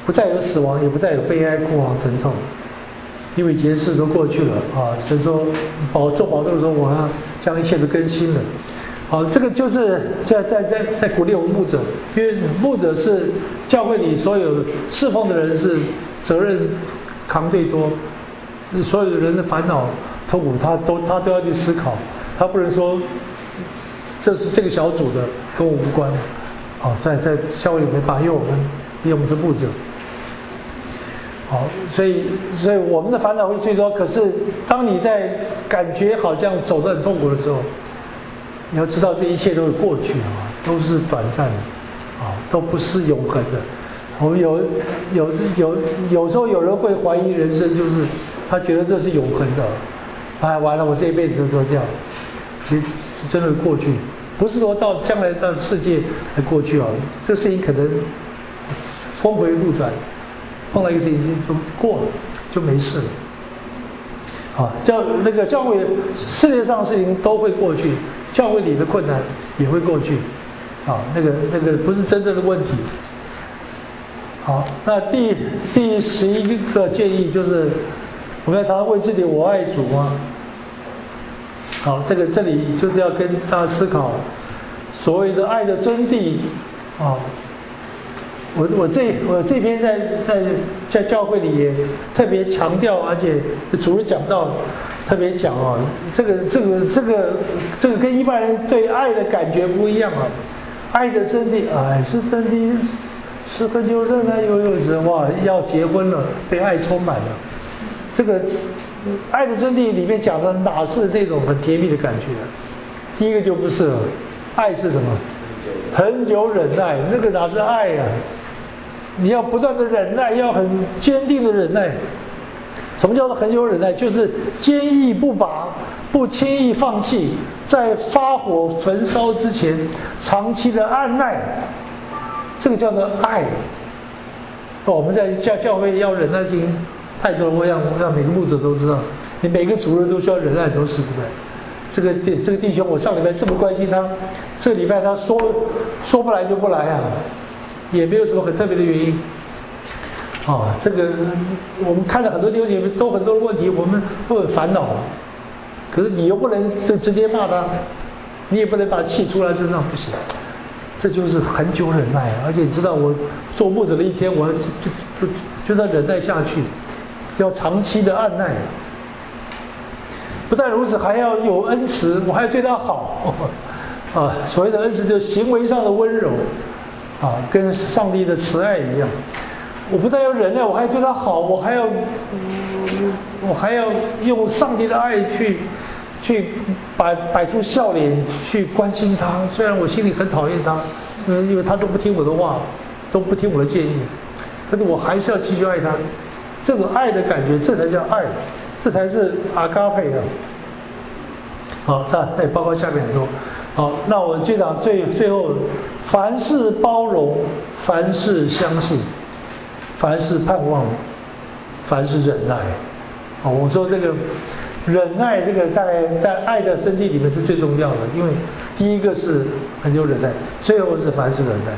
不再有死亡，也不再有悲哀、哭嚎、疼痛，因为这些事都过去了啊。神说保做保证的时候，我要将一切都更新了。好，这个就是在在在在鼓励我们牧者，因为牧者是教会里所有侍奉的人，是责任扛最多，所有人的烦恼痛苦，他都他都要去思考，他不能说这是这个小组的，跟我无关。好，在在教会里面把，因为我们因为我们是牧者。好，所以所以我们的烦恼会最多。可是当你在感觉好像走得很痛苦的时候，你要知道这一切都会过去啊，都是短暂的啊，都不是永恒的。我们有有有有时候有人会怀疑人生，就是他觉得这是永恒的，哎，完了，我这一辈子都这样。其实是真的会过去，不是说到将来到世界才过去啊，这事情可能峰回路转，碰到一个事情就过了，就没事了。啊，教那个教会世界上的事情都会过去，教会里的困难也会过去，啊，那个那个不是真正的问题。好，那第第十一个建议就是，我们要常常问自己：我爱主吗？好，这个这里就是要跟大家思考所谓的爱的真谛啊。我我这我这篇在在在教会里也特别强调，而且主日讲道特别讲啊，这个这个这个这个跟一般人对爱的感觉不一样啊。爱的真谛，爱是真谛，是很久忍耐又有指哇，要结婚了，被爱充满了。这个爱的真谛里面讲的哪是那种很甜蜜的感觉？第一个就不是了，爱是什么？很久忍耐，那个哪是爱呀、啊？你要不断的忍耐，要很坚定的忍耐。什么叫做很久忍耐？就是坚毅不拔，不轻易放弃，在发火焚烧之前，长期的按耐，这个叫做爱。哦，我们在教教会要忍耐的事情太多了，我想我想每个牧者都知道，你每个主任都需要忍耐很多事，对不对？这个弟这个弟兄，我上礼拜这么关心他，这礼拜他说说不来就不来啊。也没有什么很特别的原因，啊，这个我们看了很多弟兄姐妹都很多的问题，我们都很烦恼，可是你又不能就直接骂他，你也不能把气出来身上，不行，这就是很久忍耐，而且你知道我做牧者的一天，我就就就就要忍耐下去，要长期的按耐，不但如此，还要有恩慈，我还要对他好，啊，所谓的恩慈就是行为上的温柔。啊，跟上帝的慈爱一样，我不但要忍耐，我还对他好，我还要，嗯、我还要用上帝的爱去，去摆摆出笑脸去关心他。虽然我心里很讨厌他，嗯，因为他都不听我的话，都不听我的建议，但是我还是要继续爱他。这种爱的感觉，这才叫爱，这才是阿嘎佩的。好，那再包括下面很多。好，那我队长最最后，凡事包容，凡事相信，凡事盼望，凡事忍耐。哦，我说这个忍耐，这个在在爱的真谛里面是最重要的，因为第一个是很有忍耐，最后是凡事忍耐。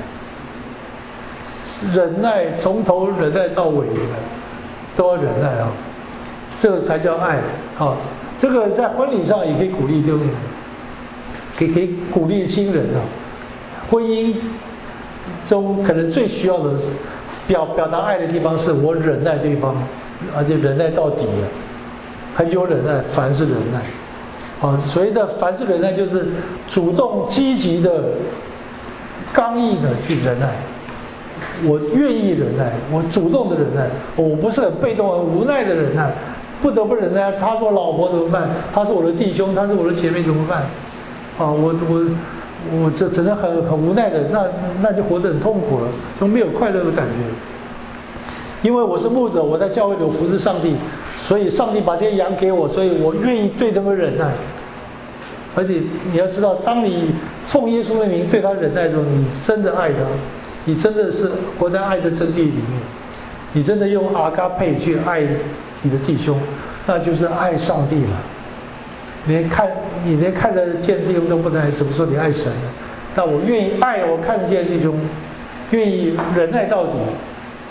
忍耐从头忍耐到尾的，都要忍耐啊，这个才叫爱啊。这个在婚礼上也可以鼓励，对不对？可以可以鼓励新人啊，婚姻中可能最需要的表表达爱的地方是我忍耐对方，而且忍耐到底了，很久忍耐，凡事忍耐。啊，所谓的凡事忍耐就是主动积极的、刚毅的去忍耐。我愿意忍耐，我主动的忍耐，我不是很被动、很无奈的忍耐，不得不忍耐。他是我老婆怎么办？他是我的弟兄，他是我的姐妹怎么办？啊，我我我这只能很很无奈的，那那就活得很痛苦了，就没有快乐的感觉。因为我是牧者，我在教会里服侍上帝，所以上帝把这些羊给我，所以我愿意对他们忍耐。而且你要知道，当你奉耶稣的名对他忍耐的时候，你真的爱他，你真的是活在爱的真谛里面，你真的用阿嘎佩去爱你的弟兄，那就是爱上帝了。连看你连看得见弟兄都不能爱，怎么说你爱神呢？但我愿意爱我看得见弟兄，愿意忍耐到底，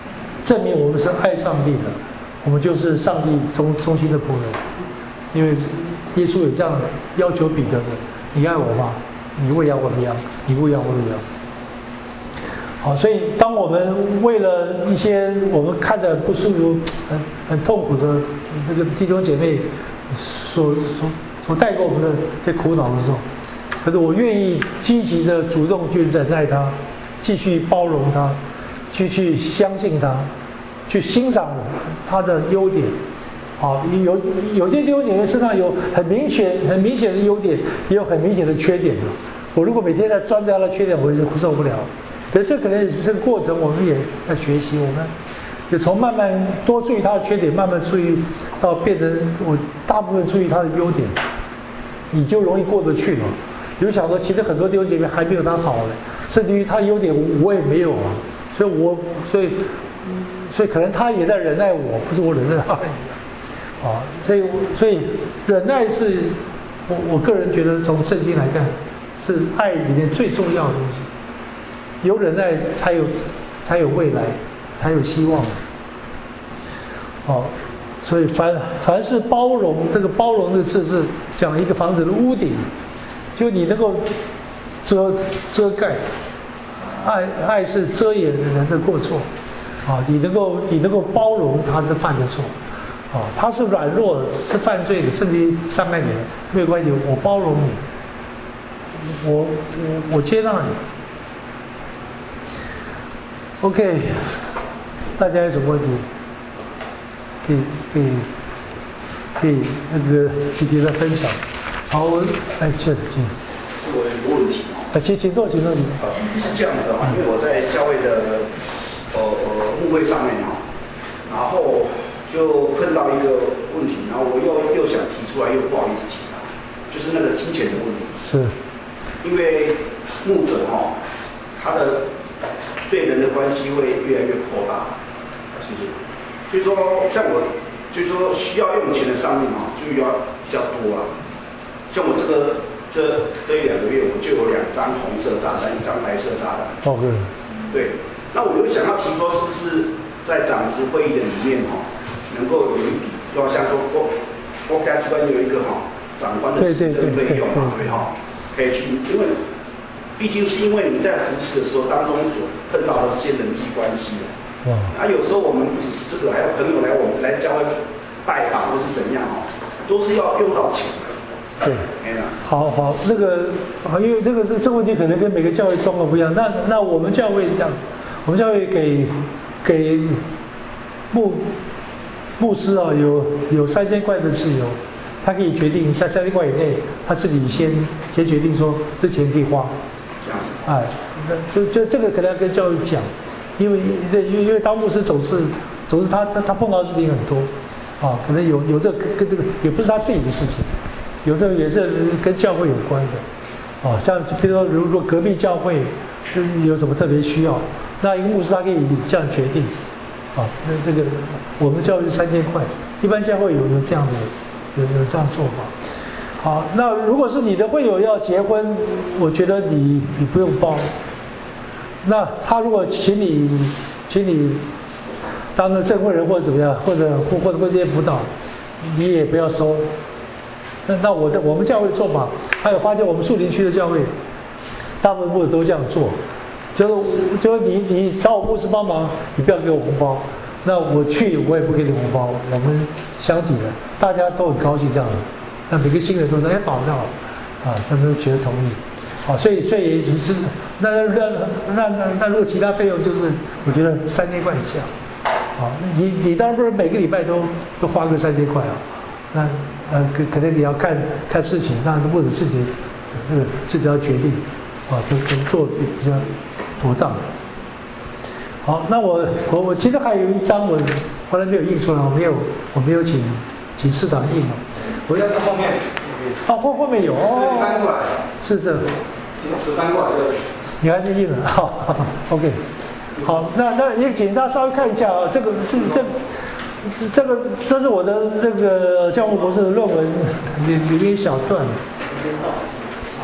证明我们是爱上帝的，我们就是上帝中中心的仆人。因为耶稣有这样要求彼得的：你爱我吗？你喂养我的羊，你喂养我的羊。好，所以当我们为了一些我们看着不舒服、很很痛苦的那个弟兄姐妹所所所带给我们的这苦恼的时候，可是我愿意积极的主动去忍耐他，继续包容他，去去相信他，去欣赏他的优点。好，有有些弟兄姐妹身上有很明显很明显的优点，也有很明显的缺点的。我如果每天在钻掉他的缺点，我就受不了。可是这可能也是这个过程，我们也在学习，我们也从慢慢多注意他的缺点，慢慢注意到变成我大部分注意他的优点，你就容易过得去了。有想说，其实很多弟兄姐妹还没有他好呢，甚至于他优点我也没有啊，所以我所以所以可能他也在忍耐我，不是我忍耐他而已啊。所以所以忍耐是我我个人觉得从圣经来看是爱里面最重要的东西。有忍耐才有才有未来，才有希望。哦，所以凡凡是包容，这个包容这个字是讲一个房子的屋顶，就你能够遮遮盖，爱爱是遮掩人的过错，啊，你能够你能够包容他的犯的错，啊，他是软弱的，是犯罪的，甚至于伤害你的，没有关系，我包容你，我我我接纳你。OK， 大家有什么问题？可以可以可以那个积极的分享。好，我哎，请请。 我有一个问题哦。 啊，请请坐，请坐。 呃，是这样的哈，因为我在教会的呃呃牧会上面哈，然后就碰到一个问题，然后我又又想提出来，又不好意思提了，就是那个金钱的问题。是。因为牧者哈，他的对人的关系会越来越扩大，是不是？所以说，像我，就是说需要用钱的上面啊，就要比较多啊。像我这个这这一两个月，我就有两张红色炸弹，一张白色炸弹。 哦，对。对， 那我就想要提说，是不是在长职会议的里面哈，能够有一笔，就好像说国国家机关有一个哈长官的行政费用嘛，对哈，可以去，因为。毕竟是因为你在服侍的时候当中所碰到的这些人际关系的，啊，有时候我们不只是这个，还有朋友来我们来教会拜访或是怎样哦，都是要用到钱的。对，好好，那个好，因为这个这这个问题可能跟每个教会状况不一样。那那我们教会这样，我们教会给给牧牧师啊有有三千块的自由，他可以决定在三千块以内，他自己先先决定说这钱可以花。哎，就就这个可能要跟教育讲，因为因为因为当牧师总是总是他他他碰到的事情很多，啊，可能有有这跟跟这个也不是他自己的事情，有时候也是跟教会有关的，啊，像比如说如果隔壁教会有什么特别需要，那一个牧师他可以这样决定，啊，那这个我们教会是三千块，一般教会有有这样的有有这样做法。好，那如果是你的会友要结婚，我觉得你你不用包。那他如果请你请你当个证婚人或者怎么样，或者或或者或这些辅导，你也不要收。那那我的我们教会做法，还有发现我们树林区的教会，大部分牧师都这样做，就是就是你你找我牧师帮忙，你不要给我红包，那我去我也不给你红包，我们相抵的，大家都很高兴这样的。那每个新人都说，哎，保障了，啊，他们都觉得同意，好，所以所以你是那那那那那如果其他费用就是，我觉得三千块以下，好，你你当然不是每个礼拜都都花个三千块啊，那呃可可能你要看看事情，那或者自己那个自己要决定，啊，怎怎么做比较妥当。好，那我我我其实还有一张我后来没有印出来，我没有我没有请请市长印哦。 我要是后面， 哦，后后面有哦， 翻过来， 是这， 是翻过来的， 你还是印了，好 ，OK， 好，那那也请大家稍微看一下啊，这个这这这个这是我的那个教务博士的论文里里面一小段，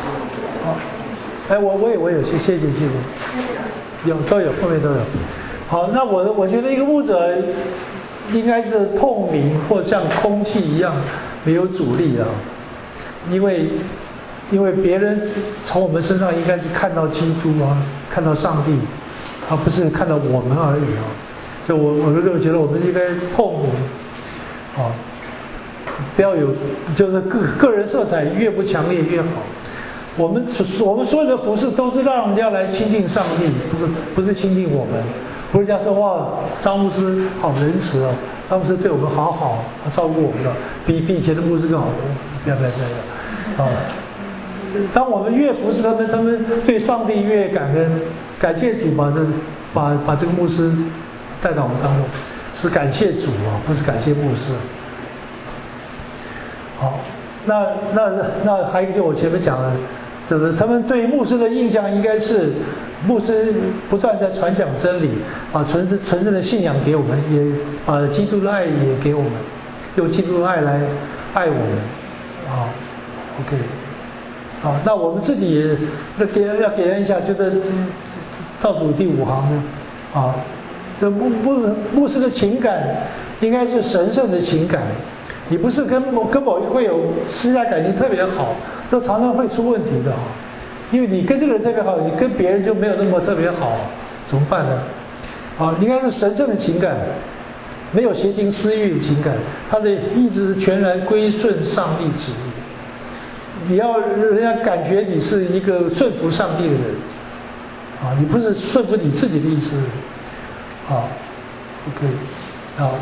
好，哎，我我也我有，谢谢谢谢，有都有后面都有。 好，那我我觉得一个牧者应该是透明或像空气一样没有阻力的，因为因为别人从我们身上应该是看到基督啊，看到上帝，而不是看到我们而已啊。所以我我认为觉得我们应该透明，啊，不要有就是个个人色彩越不强烈越好。我们我们所有的服事都是让人家来亲近上帝，不是不是亲近我们。不是这样说哇，张牧师好仁慈哦，张牧师对我们好好，他照顾我们的，比比以前的牧师更好。不要不要不要啊！当我们越服侍他们，他们对上帝越感恩，感谢主把这把把这个牧师带到我们当中，是感谢主啊，不是感谢牧师。好，那那那还有一个就我前面讲的，就是他们对牧师的印象应该是。牧师不断在传讲真理，把纯真纯正的信仰给我们，也把基督的爱也给我们，用基督的爱来爱我们，啊 ，OK， 好，那我们自己也要给要给人一下，就是倒数第五行呢，啊，这牧牧牧师的情感应该是神圣的情感，你不是跟某跟某一会有私下感情特别好，这常常会出问题的啊。因为你跟这个人特别好，你跟别人就没有那么特别好，怎么办呢？啊，应该是神圣的情感，没有邪情私欲的情感，他的意志是全然归顺上帝旨意。你要人家感觉你是一个顺服上帝的人，啊，你不是顺服你自己的意思，啊 ，OK， 啊，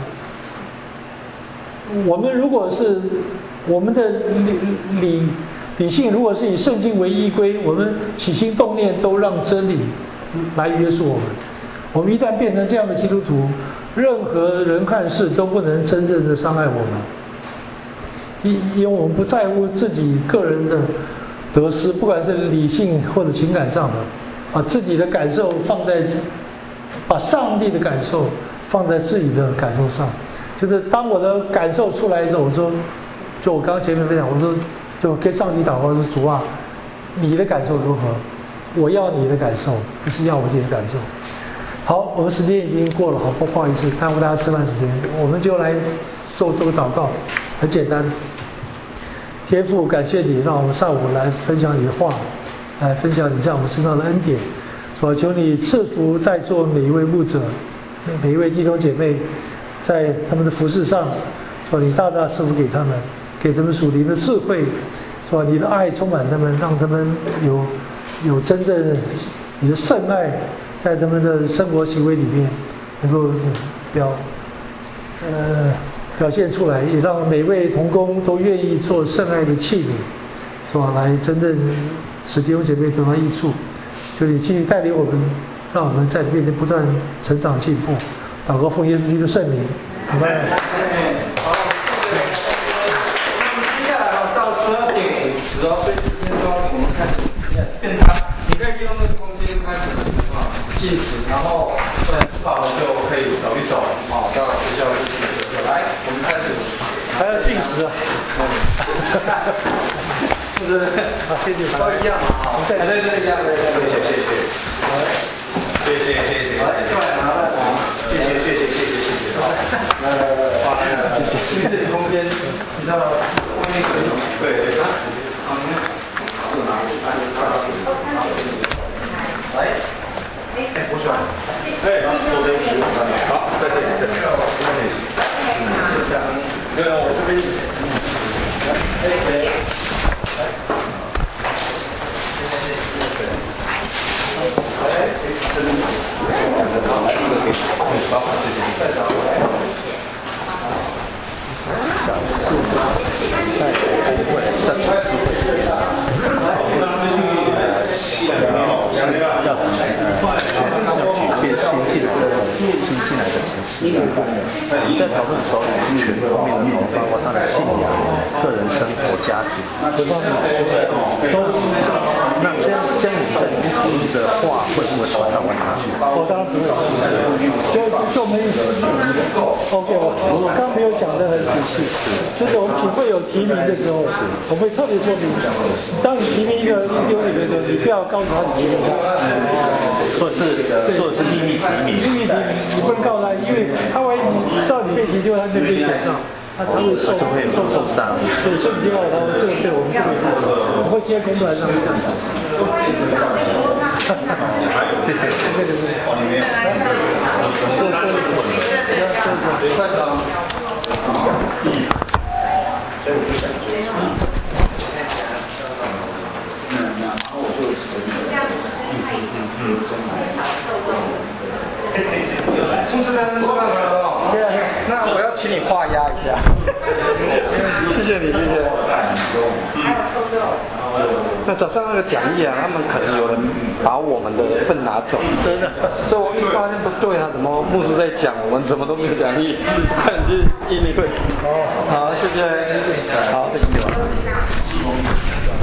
我们如果是我们的理理。理性如果是以圣经为依归，我们起心动念都让真理来约束我们。我们一旦变成这样的基督徒，任何人看事都不能真正的伤害我们，因因为我们不在乎自己个人的得失，不管是理性或者情感上的，把自己的感受放在，把上帝的感受放在自己的感受上。就是当我的感受出来的时候，我说，就我刚刚前面分享，我说。就跟上帝祷告说：“主啊，你的感受如何？我要你的感受，不是要我自己的感受。”好，我们时间已经过了，好，不好意思，耽误大家吃饭时间，我们就来做这个祷告，很简单。天父，感谢你让我们上午来分享你的话，来分享你在我们身上的恩典。我求你赐福在座每一位牧者，每一位弟兄姐妹，在他们的服事上，说你大大赐福给他们。给他们属灵的智慧，是吧？你的爱充满他们，让他们有有真正你的圣爱在他们的生活行为里面能够表呃表现出来，也让每位同工都愿意做圣爱的器皿，是吧？来真正使弟兄姐妹得到益处。就你继续带领我们，让我们在你面前不断成长进步。祷告奉耶稣基督的圣名，阿们。 十二点五十哦，所以十分钟我们开始便当，你可以利用那个空间开始啊计时，然后吃饱了就可以走一走，好，到学校去就来，我们开始。 还要计时啊？ 是不是？ 啊，谢谢。 都一样嘛，好，对对对，一样的，谢谢谢谢。谢谢谢谢。来，过来拿来拿，谢谢谢谢谢谢谢谢。来来来来，谢谢。因为这里空间，你知道外面可以。对对。好，你看。来。哎，不选。哎，左边十五分钟。好，再见再见。对啊，我这边。哎哎。 在讨论的时候，全方面的讨论，包括他的信仰、个人生活、家庭，这方面都。那这样这样你在里面讨论的话，会不会传到外面去？ 我当然不会。就就我们 OK， 我我刚没有讲得很仔细，就是我们体会有提名的时候，我会特别说明，当你提名一个弟兄里面的，你不要告诉他你提名他。 说是说是秘密提名， 秘密提名，你不能告他，因为他万一你知道你被提，就他就被选上，他他会受受受伤，所以所以你就要他这个对我们这个是，我会贴公布来让你看。 谢谢， 这个是。 快长。嗯。所以我就想说，嗯，然后我就成了，嗯嗯嗯，真来。 主持人吃饭回来了，对啊，那我要请你画押一下，谢谢你，谢谢。那早上那个讲义啊，他们可能有人把我们的份拿走，真的，所以我一发现不对啊，怎么牧师在讲，我们怎么都没有讲义，快点去印一份。哦，好，谢谢，好，谢谢。